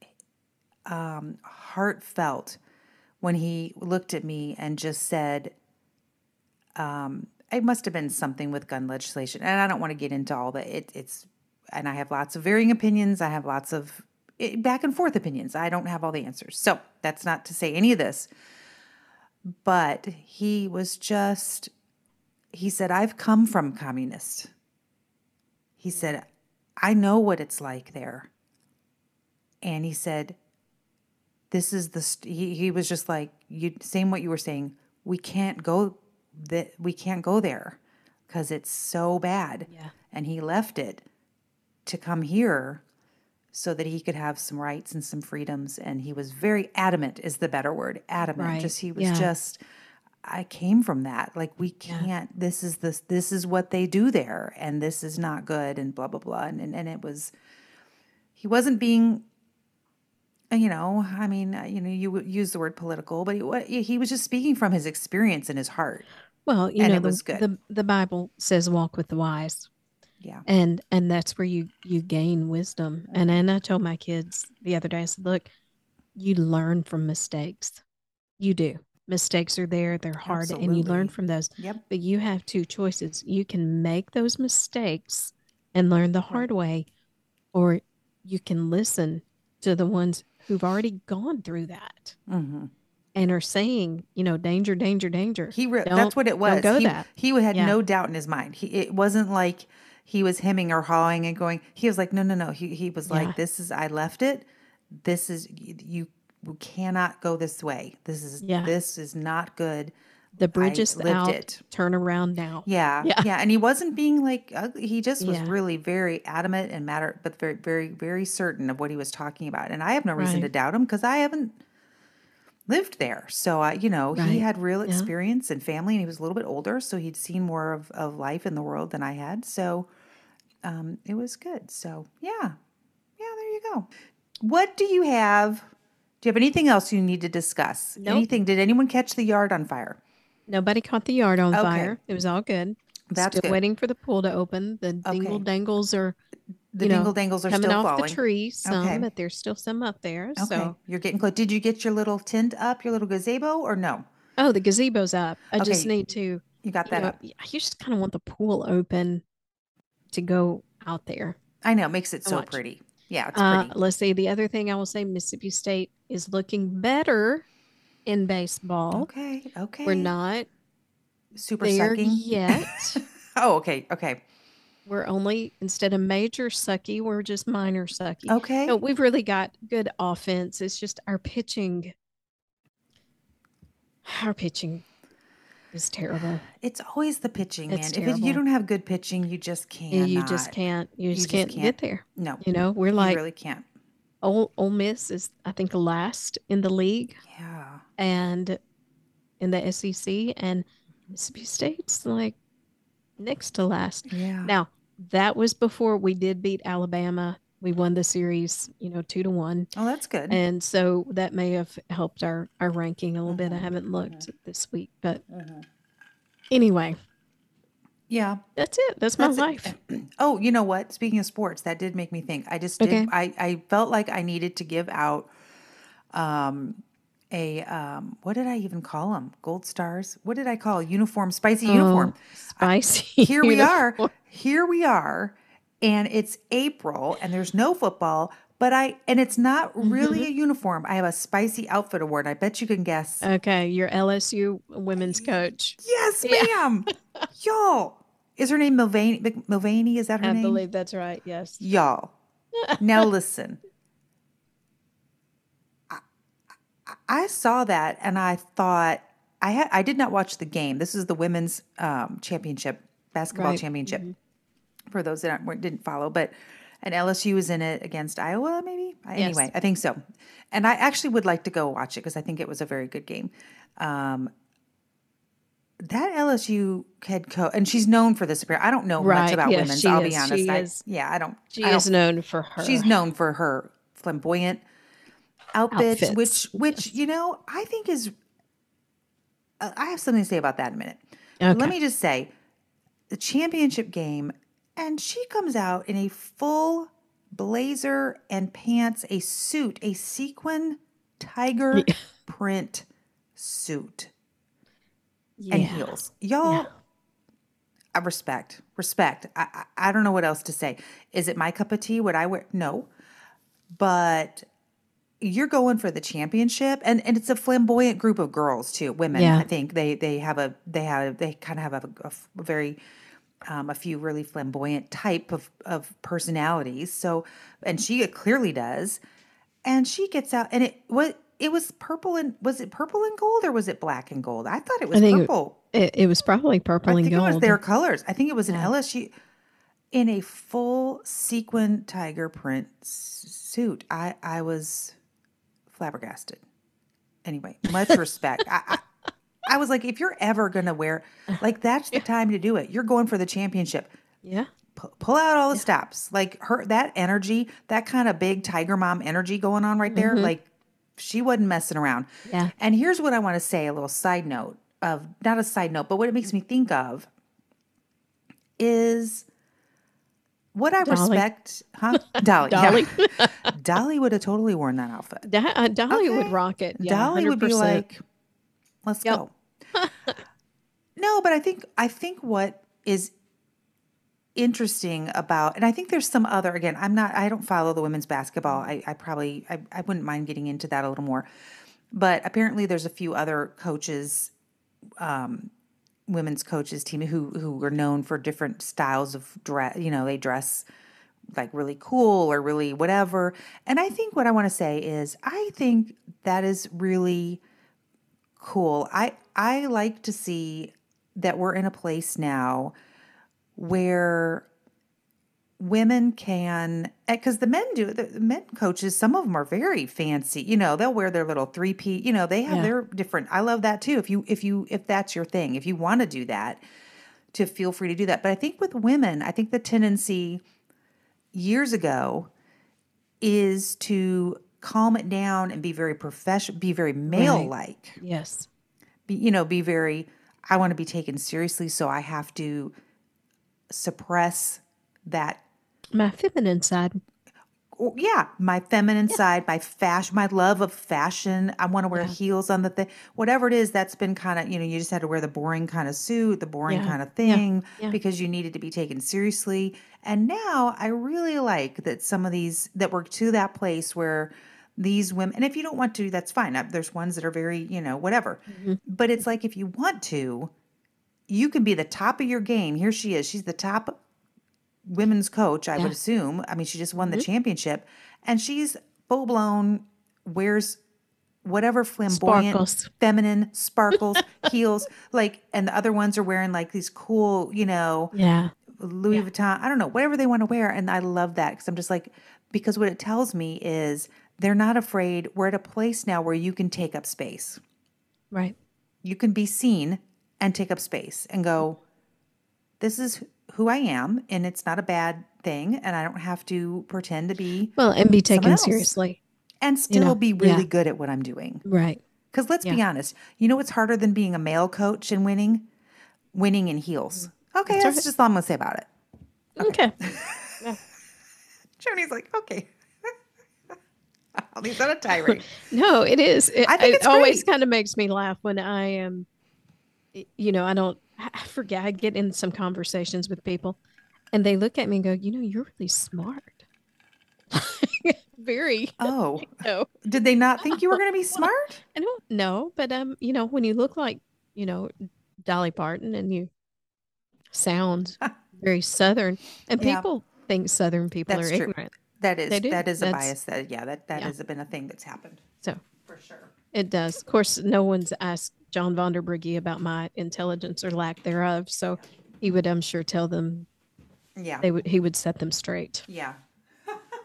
um, heartfelt when he looked at me and just said, um, it must have been something with gun legislation. And I don't want to get into all that. It, it's, and I have lots of varying opinions. I have lots of it, back and forth opinions. I don't have all the answers. So that's not to say any of this. But he was just, he said, I've come from communist. He said, I know what it's like there. And he said, this is the, st-, he, he was just like, you saying what you were saying, we can't go, that we can't go there because it's so bad. Yeah. And he left it to come here so that he could have some rights and some freedoms. And he was very adamant is the better word, adamant. Right. Just, he was Yeah. just, I came from that. Like, we can't, yeah. this is this, this is what they do there. And this is not good and blah, blah, blah. And, and, and it was, he wasn't being, you know, I mean, you know, you would use the word political, but he, he was just speaking from his experience and his heart. Well, you and know, it the, was good. the the Bible says walk with the wise. Yeah. And and that's where you, you gain wisdom. And and I told my kids the other day, I said, look, you learn from mistakes. You do. Mistakes are there, they're hard, Absolutely. and you learn from those. Yep. But you have two choices. You can make those mistakes and learn the hard Right. way, or you can listen to the ones who've already gone through that. Mm-hmm. And are saying, you know, danger, danger, danger. He re- Don't- that's what it was. Don't go he, that. he had Yeah. no doubt in his mind. He, it wasn't like he was hemming or hawing and going. He was like, no, no, no. He he was Yeah. like, this is, I left it. This is, you, you cannot go this way. This is, Yeah. this is not good. The bridge I is lived out. it. Turn around now. Yeah, Yeah. yeah, and he wasn't being like ugly. He just was Yeah. really very adamant and matter, but very, very, very certain of what he was talking about. And I have no reason Right. to doubt him because I haven't lived there. So, I, you know, he Right. had real Yeah. experience and family, and he was a little bit older, so he'd seen more of, of life in the world than I had. So, um, it was good. So, yeah, yeah, there you go. What do you have? Do you have anything else you need to discuss? Nope. Anything? Did anyone catch the yard on fire? Nobody caught the yard on Okay. fire. It was all good. That's Still good. waiting for the pool to open. The dingle Okay. dangles are The you know, dingle dangles are coming still off falling. the tree some, Okay. but there's still some up there. Okay, So, you're getting close. Did you get your little tent up, your little gazebo, or no? oh, the gazebo's up. I just Okay. need to. You got You that know, up. I just kind of want the pool open to go out there. I know, it makes it So so much. pretty. Yeah, it's Uh, pretty. let's see. The other thing I will say, Mississippi State is looking better in baseball. Okay, okay. We're not super there sucking yet. Oh, okay, okay, We're only, instead of major sucky, we're just minor sucky. okay. No, we've really got good offense. It's just our pitching. Our pitching is terrible. It's always the pitching, It's man. If it, you terrible. don't have good pitching, you just can't. You just can't. You just just can't, can't. get there. No, You know, we're you like really can't. Ole, Ole Miss is, I think, last in the league Yeah. and in the S E C, and Mississippi State's like next to last. Yeah. Now, that was before we did beat Alabama. We won the series, you know, two to one. Oh, that's good. And so that may have helped our, our ranking a little bit. I Mhm, haven't looked this week, but Mhm. anyway, Yeah. that's it. That's my That's it. life. Oh, you know what? Speaking of sports, that did make me think. I just did. Okay. I, I felt like I needed to give out um, a, um, what did I even call them? Gold stars? What did I call uniform, spicy uniform? Oh, spicy. Here we are. uniform. Here we are. And it's April and there's no football, but I, and it's not really Mm-hmm. a uniform. I have a spicy outfit award. I bet you can guess. Okay, your L S U women's coach. Yes, Yeah. ma'am. Y'all. Is her name Mulvaney? Mc- Mulvaney? Is that her I name? believe that's right. Yes. Y'all. Now listen. I, I- I saw that and I thought I had I did not watch the game. This is the women's um, championship, basketball Right. championship. For those that aren't, didn't follow, but and L S U was in it against Iowa, maybe. Yes. Anyway, I think so. And I actually would like to go watch it because I think it was a very good game. Um, that L S U head coach, and she's known for this. I don't know much Right. about Yes, women's. she I'll be is. honest. She I, is. yeah, I don't. She I is don't. known for her She's known for her flamboyant outfits, outfits. which, which Yes. you know, I think is. Uh, I have something to say about that in a minute. Okay. Let me just say, the championship game, and she comes out in a full blazer and pants, a suit, a sequin tiger Yeah. print suit, Yeah. and heels. Y'all, Yeah. I respect, respect. I, I I don't know what else to say. Is it my cup of tea? Would I wear? No, but you're going for the championship, and, and it's a flamboyant group of girls too, women. Yeah. I think they they have a they have they kind of have a, a f- a very um, a few really flamboyant type of of personalities. So, and she clearly does, and she gets out, and it what it was purple and was it purple and gold or was it black and gold? I thought it I was think purple. it, it was probably purple I and think it was gold. their colors. I think it was an Yeah. L S U in a full sequin tiger print s- suit. I I was flabbergasted. Anyway, much respect. I, I I was like, if you're ever gonna wear, like, that's the time to do it. You're going for the championship. Yeah. Pu- pull out all the stops. Like her, that energy, that kind of big tiger mom energy going on right there. Like she wasn't messing around. Yeah. And here's what I want to say: a little side note of not a side note, but what it makes me think of is what I Dolly. respect, huh? Dolly. Dolly. Yeah. Dolly would have totally worn that outfit. Do- uh, Dolly would Okay. rock it. Yeah, Dolly would be one hundred percent. like, let's Yep. go. No, but I think I think what is interesting about, and I think there's some other, again, I'm not, I don't follow the women's basketball. I, I probably, I, I wouldn't mind getting into that a little more. But apparently there's a few other coaches, um, women's coaches team who, who are known for different styles of dress. You know, they dress like really cool or really whatever. And I think what I want to say is, I think that is really cool. I, I like to see that we're in a place now where women can, because the men do, the the men coaches, some of them are very fancy, you know, they'll wear their little three P, you know, they have Yeah. their different, I love that too. If you, if you, if that's your thing, if you want to do that, to feel free to do that. But I think with women, I think the tendency years ago is to calm it down and be very professional, be very male-like, Yes. be, you know, be very, I want to be taken seriously, so I have to suppress that. My feminine side. Or, yeah, my feminine side, my fashion, my love of fashion. I want to wear Yeah. heels on the thing, whatever it is. That's been kind of, you know, you just had to wear the boring kind of suit, the boring Yeah. kind of Yeah. thing, Yeah. because you needed to be taken seriously. And now I really like that some of these, that we're to that place where these women, and if you don't want to, that's fine. Uh, There's ones that are very, you know, whatever. Mm-hmm. But it's like, if you want to, you can be the top of your game. Here she is. She's the top women's coach, I Yeah. would assume. I mean, she just won the Mhm. championship, and she's full blown, wears whatever flamboyant, Sparkles. feminine sparkles, heels, like, and the other ones are wearing like these cool, you know, Yeah. Louis Yeah. Vuitton, I don't know, whatever they want to wear. And I love that, because I'm just like, because what it tells me is they're not afraid. We're at a place now where you can take up space. Right. You can be seen and take up space and go, this is who I am, and it's not a bad thing, and I don't have to pretend to be, Well, and be taken else. seriously. and still know, be really yeah. good at what I'm doing. Right. Because let's be Yeah. honest, you know what's harder than being a male coach and winning? Winning in heels. Okay, That's that's, right. just all I'm going to say about it. Okay. Joni's like, okay. I'll leave that a tirade. No, it is. It, I think it it's always great. kind of makes me laugh when I am, y- you know, I don't, I forget, I get in some conversations with people and they look at me and go, you know, you're really smart. Very, Oh, you know, did they not think you were going to be smart? I don't know, but um, you know, when you look like, you know, Dolly Parton and you sound very Southern, and Yeah. people think Southern people That's are true. ignorant. That is, They do. that is a That's- bias. That yeah, that that Yeah. has been a thing that's happened So for sure. it does. Of course, no one's asked John Vonderbrugge about my intelligence or lack thereof, so he would, I'm sure, tell them Yeah, they would. He would set them straight. yeah.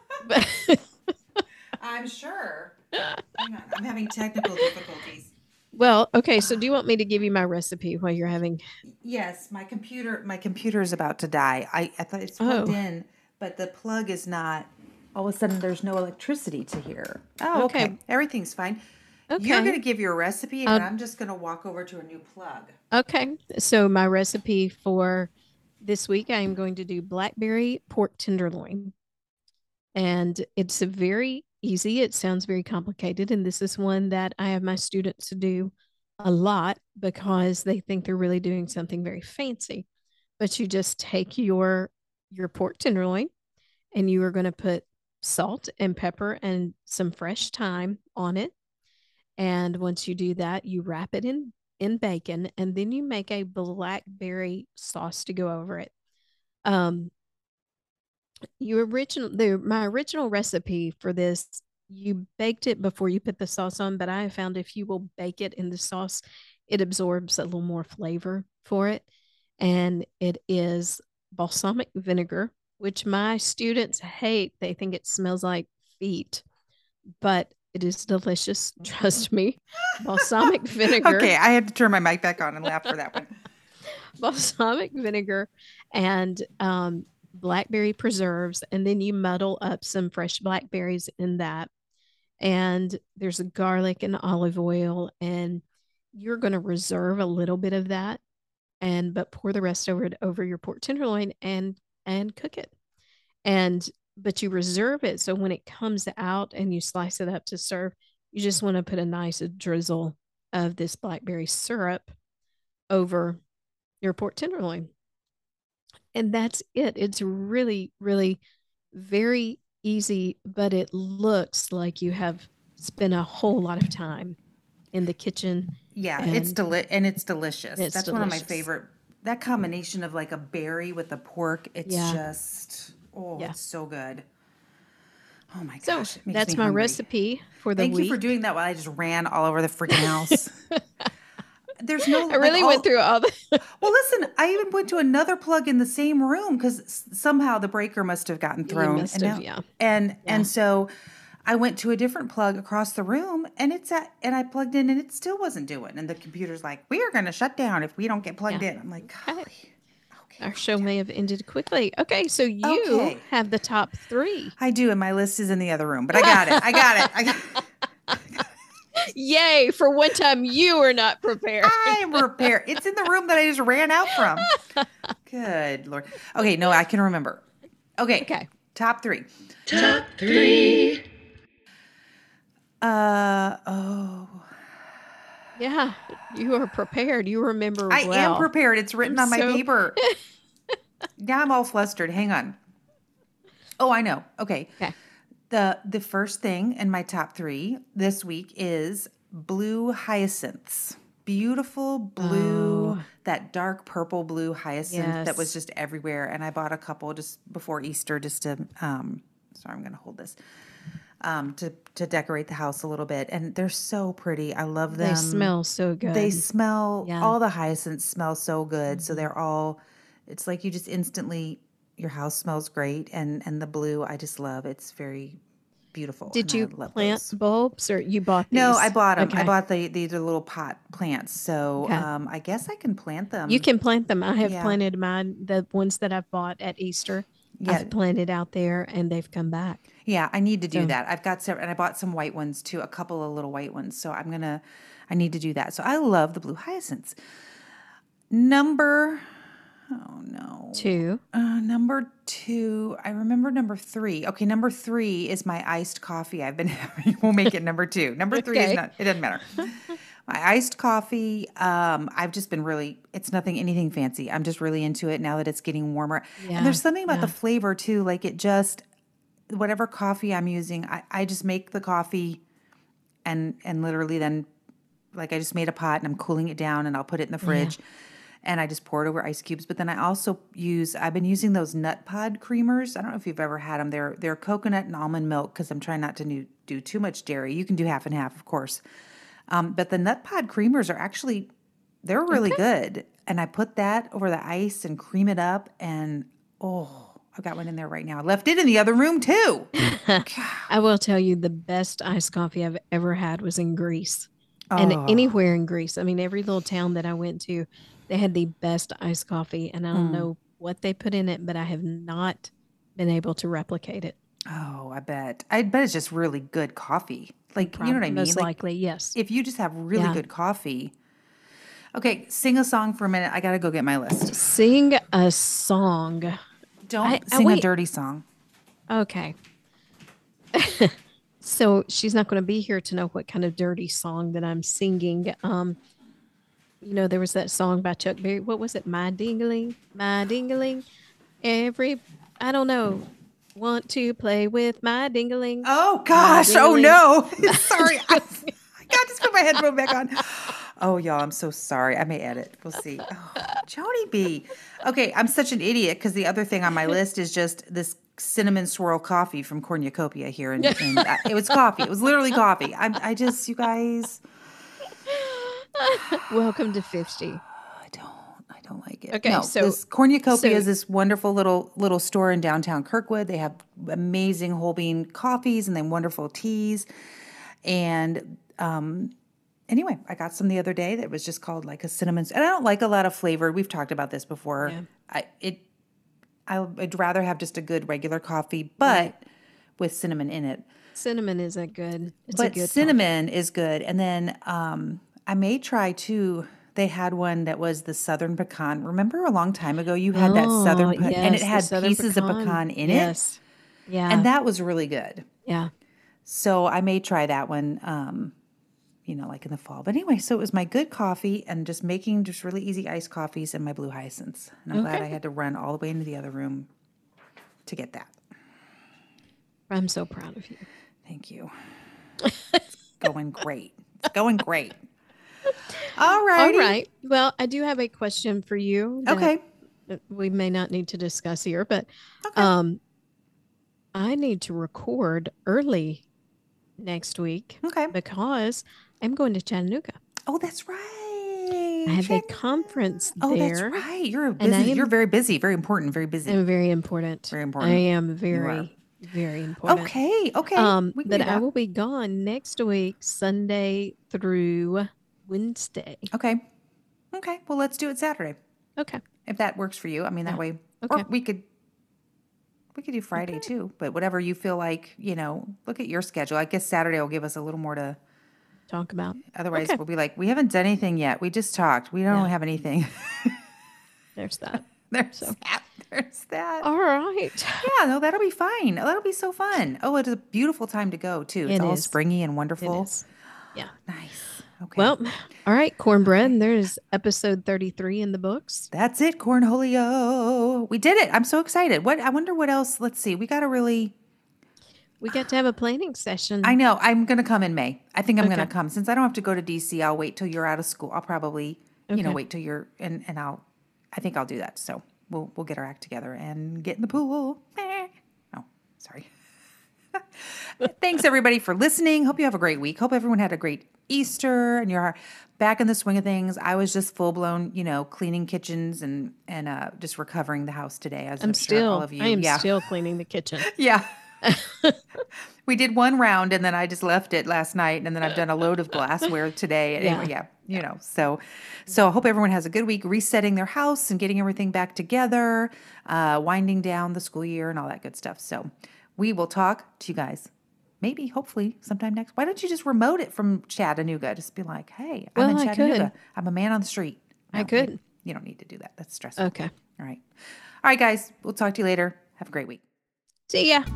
But I'm sure. Hang on, I'm having technical difficulties. Well, okay. So do you want me to give you my recipe while you're having? Yes, my computer my computer is about to die. I, I thought it's plugged Oh, in, but the plug is not. All of a sudden, there's no electricity to here. Oh, okay. okay. Everything's fine. You're going Okay. to give your recipe, and Uh, I'm just going to walk over to a new plug. okay. So my recipe for this week, I am going to do blackberry pork tenderloin. And it's a very easy. It sounds very complicated. And this is one that I have my students do a lot because they think they're really doing something very fancy. But you just take your your pork tenderloin and you are going to put salt and pepper and some fresh thyme on it. And once you do that, you wrap it in in bacon and then you make a blackberry sauce to go over it. Um, your original the my original recipe for this, you baked it before you put the sauce on, but I have found if you will bake it in the sauce, it absorbs a little more flavor for it. And it is balsamic vinegar, which my students hate. They think it smells like feet, but it is delicious. Trust me. Balsamic vinegar, Okay, I had to turn my mic back on and laugh for that one. balsamic vinegar, and um, blackberry preserves. And then you muddle up some fresh blackberries in that. And there's a garlic and olive oil. And you're going to reserve a little bit of that and but pour the rest over it over your pork tenderloin and and cook it. And but you reserve it so when it comes out and you slice it up to serve, you just want to put a nice drizzle of this blackberry syrup over your pork tenderloin. And that's it. It's really, really very easy, but it looks like you have spent a whole lot of time in the kitchen. Yeah, it's And deli- and it's delicious. it's That's one of my delicious. favorite. That combination of like a berry with the pork, it's Yeah. just oh, Yeah. it's so good. Oh my So gosh, it makes that's me my hungry. recipe for the Thank week. you for doing that while I just ran all over the freaking house. There's no I really like, went all- through all the. Well, listen, I even went to another plug in the same room because somehow the breaker must have gotten thrown. must and have, now- yeah. And Yeah. and so I went to a different plug across the room, and it's at and I plugged in, and it still wasn't doing. And the computer's like, "We are going to shut down if we don't get plugged Yeah. in." I'm like, "Golly." Okay, Our show may have ended quickly. Okay, so you Okay. have the top three. I do, and my list is in the other room, but I got it. I got it. I got. Yay! For one time, you are not prepared. I'm prepared. It's in the room that I just ran out from. Good Lord. Okay, no, I can remember. Okay. Okay. Top three. Top three. Uh oh. Yeah, you are prepared. You remember I well. am prepared. It's written I'm on my so- paper. Now I'm all flustered. Hang on. Oh, I know. Okay. Okay. The the first thing in my top three this week is blue hyacinths. Beautiful blue, Oh. that dark purple blue hyacinth that was Yes. just everywhere. And I bought a couple just before Easter just to um sorry, I'm gonna hold this. Um to to decorate the house a little bit. And they're so pretty. I love them. They smell so good. They smell, Yeah. all the hyacinths smell so good. So Mhm. they're all, it's like you just instantly, your house smells great. And, and the blue, I just love. It's very beautiful. Did and I you love plant those. bulbs or you bought these? No, I bought them. I Okay. bought the, these are little pot plants. So Okay. um, I guess I can plant them. You can plant them. I have yeah. planted mine, the ones that I've bought at Easter. Yeah. I've planted out there and they've come back. Yeah, I need to do So- that. I've got some, and I bought some white ones too, a couple of little white ones. So I'm gonna, I need to do that. So I love the blue hyacinths. Number, oh no, Two. uh, number two. I remember number three. Okay, number three is my iced coffee. I've been having. We'll make it number two. Number three is Okay. not. It doesn't matter. My iced coffee. Um, I've just been really. It's nothing, anything fancy. I'm just really into it now that it's getting warmer. Yeah, And there's something about yeah. the flavor too. Like it just. Whatever coffee I'm using, I, I just make the coffee and and literally then like I just made a pot and I'm cooling it down and I'll put it in the fridge and I just pour it over ice cubes. But then I also use I've been using those nut pod creamers. I don't know if you've ever had them. They're they're coconut and almond milk because I'm trying not to do, do too much dairy. You can do half and half, of course. Um, but the nut pod creamers are actually they're really good. And I put that over the ice and cream it up and oh. I've got one in there right now. I left it in the other room too. I will tell you the best iced coffee I've ever had was in Greece. And Oh. anywhere in Greece, I mean, every little town that I went to, they had the best iced coffee. And I don't Mm. know what they put in it, but I have not been able to replicate it. Oh, I bet. I bet it's just really good coffee. Like, you know what I mean? Most Like, likely, yes. if you just have really Yeah. good coffee. Okay, sing a song for a minute. I got to go get my list. Sing a song. Don't I- I sing a wait. dirty song. Okay. So she's not going to be here to know what kind of dirty song that I'm singing. Um, you know, there was that song by Chuck Berry. What was it? My Dingaling, My Dingaling. Every, I don't know, want to play with my Dingaling. Oh, gosh. Oh, ding-a-ling. no. Sorry. I, I got to put my headphone back on. Oh, y'all, I'm so sorry. I may edit. We'll see. Oh, Joni B. Okay, I'm such an idiot because the other thing on my list is just this cinnamon swirl coffee from Cornucopia here. And, and uh, it was coffee. It was literally coffee. I, I just, you guys, Welcome to fifty. I don't, I don't like it. Okay, no, so- this Cornucopia so- is this wonderful little little store in downtown Kirkwood. They have amazing whole bean coffees and then wonderful teas. And um, anyway, I got some the other day that was just called like a cinnamon. And I don't like a lot of flavor. We've talked about this before. Yeah. I it I, I'd rather have just a good regular coffee, but with cinnamon in it. Cinnamon is a good, it's a But good cinnamon is good. And then um, I may try too. They had one that was the Southern pecan. Remember a long time ago you had that Southern Oh, pecan, and yes, it the had Southern pieces of pecan in it. Yes. Yeah. And that was really good. yeah. So I may try that one, um, you know, like in the fall. But anyway, so it was my good coffee and just making just really easy iced coffees and my blue hyacinths. And I'm glad Okay. I had to run all the way into the other room to get that. I'm so proud of you. Thank you. It's going great. It's going great. All right. All right. Well, I do have a question for you. that Okay. We may not need to discuss here, but Okay. um, I need to record early next week Okay. because I'm going to Chattanooga. Oh, that's right. I have a Chattanooga. conference Oh, there. that's right. You're a And I busy. am- You're very busy. Very important. Very busy. I'm very important. Very I important. am are. very, very important. Okay. Okay. Um, we can but do I that. will be gone next week, Sunday through Wednesday. Okay. Okay. Well, let's do it Saturday Okay. if that works for you. I mean, that Yeah. way, Okay. or we could. We could do Friday too, but whatever you feel like, you know, look at your schedule. I guess Saturday will give us a little more to. Talk about. Otherwise, Okay. we'll be like, we haven't done anything yet. We just talked. We don't Yeah. have anything. There's that. There's So. that. There's that. All right. Yeah, no, that'll be fine. That'll be so fun. Oh, it's a beautiful time to go too. It's It all is. springy and It wonderful. is. Yeah. Nice. Okay. Well, all right, cornbread. There's episode thirty-three in the books. that's it, Cornholio. We did it. I'm so excited. What I wonder what else. Let's see. We got to really. We got to have a planning session. I know. I'm going to come in May. I think I'm going Okay. to come since I don't have to go to D C. I'll wait till you're out of school. I'll probably, you know, Okay. wait till you're and and I'll. I think I'll do that. So we'll we'll get our act together and get in the pool. Eh. Oh, sorry. Thanks everybody for listening. Hope you have a great week. Hope everyone had a great Easter and you're back in the swing of things. I was just full blown, you know, cleaning kitchens and and uh, just recovering the house today. As I'm, I'm sure still. all of you. I am yeah. still cleaning the kitchen. Yeah. We did one round and then I just left it last night and then I've done a load of glassware today. And Yeah. anyway, yeah, you know, so so I hope everyone has a good week resetting their house and getting everything back together, uh, winding down the school year and all that good stuff. So we will talk to you guys maybe, hopefully, sometime next. Why don't you just remote it from Chattanooga? Just be like, hey, I'm in Well, I Chattanooga. could. I'm a man on the street. I No, could. You, you don't need to do that. That's stressful. Okay. All right. All right, guys. We'll talk to you later. Have a great week. See ya.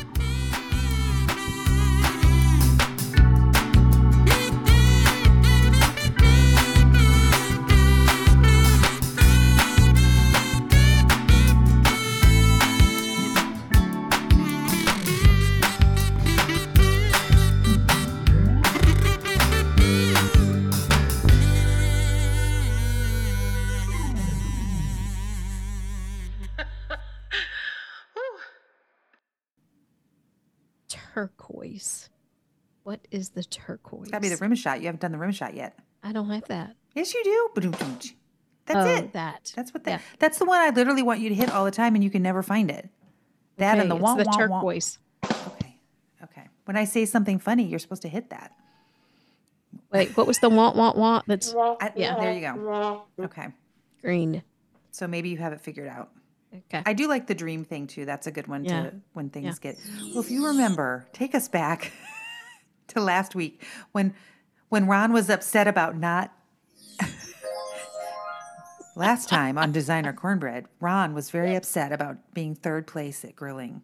Turquoise. What is the turquoise? Gotta be the rim shot. You haven't done the rim shot yet. I don't have that. Yes, you do. Ba-dum-dum. That's Oh, it. That. That's what that. Yeah. That's the one I literally want you to hit all the time, and you can never find it. That Okay, and the it's wah, the wah, wah. turquoise. Okay. Okay. When I say something funny, you're supposed to hit that. What Wait, what was the want, want, want? That's I, Yeah. There you go. Okay. green. So maybe you have it figured out. Okay. I do like the dream thing too. That's a good one Yeah. to when things Yeah. get. Well, if you remember, take us back to last week when when Ron was upset about not. Last time on Designer Cornbread, Ron was very upset about being third place at grilling.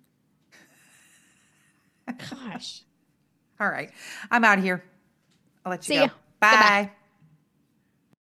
Gosh. All right, I'm out of here. I'll let you See go. ya. Bye. Goodbye.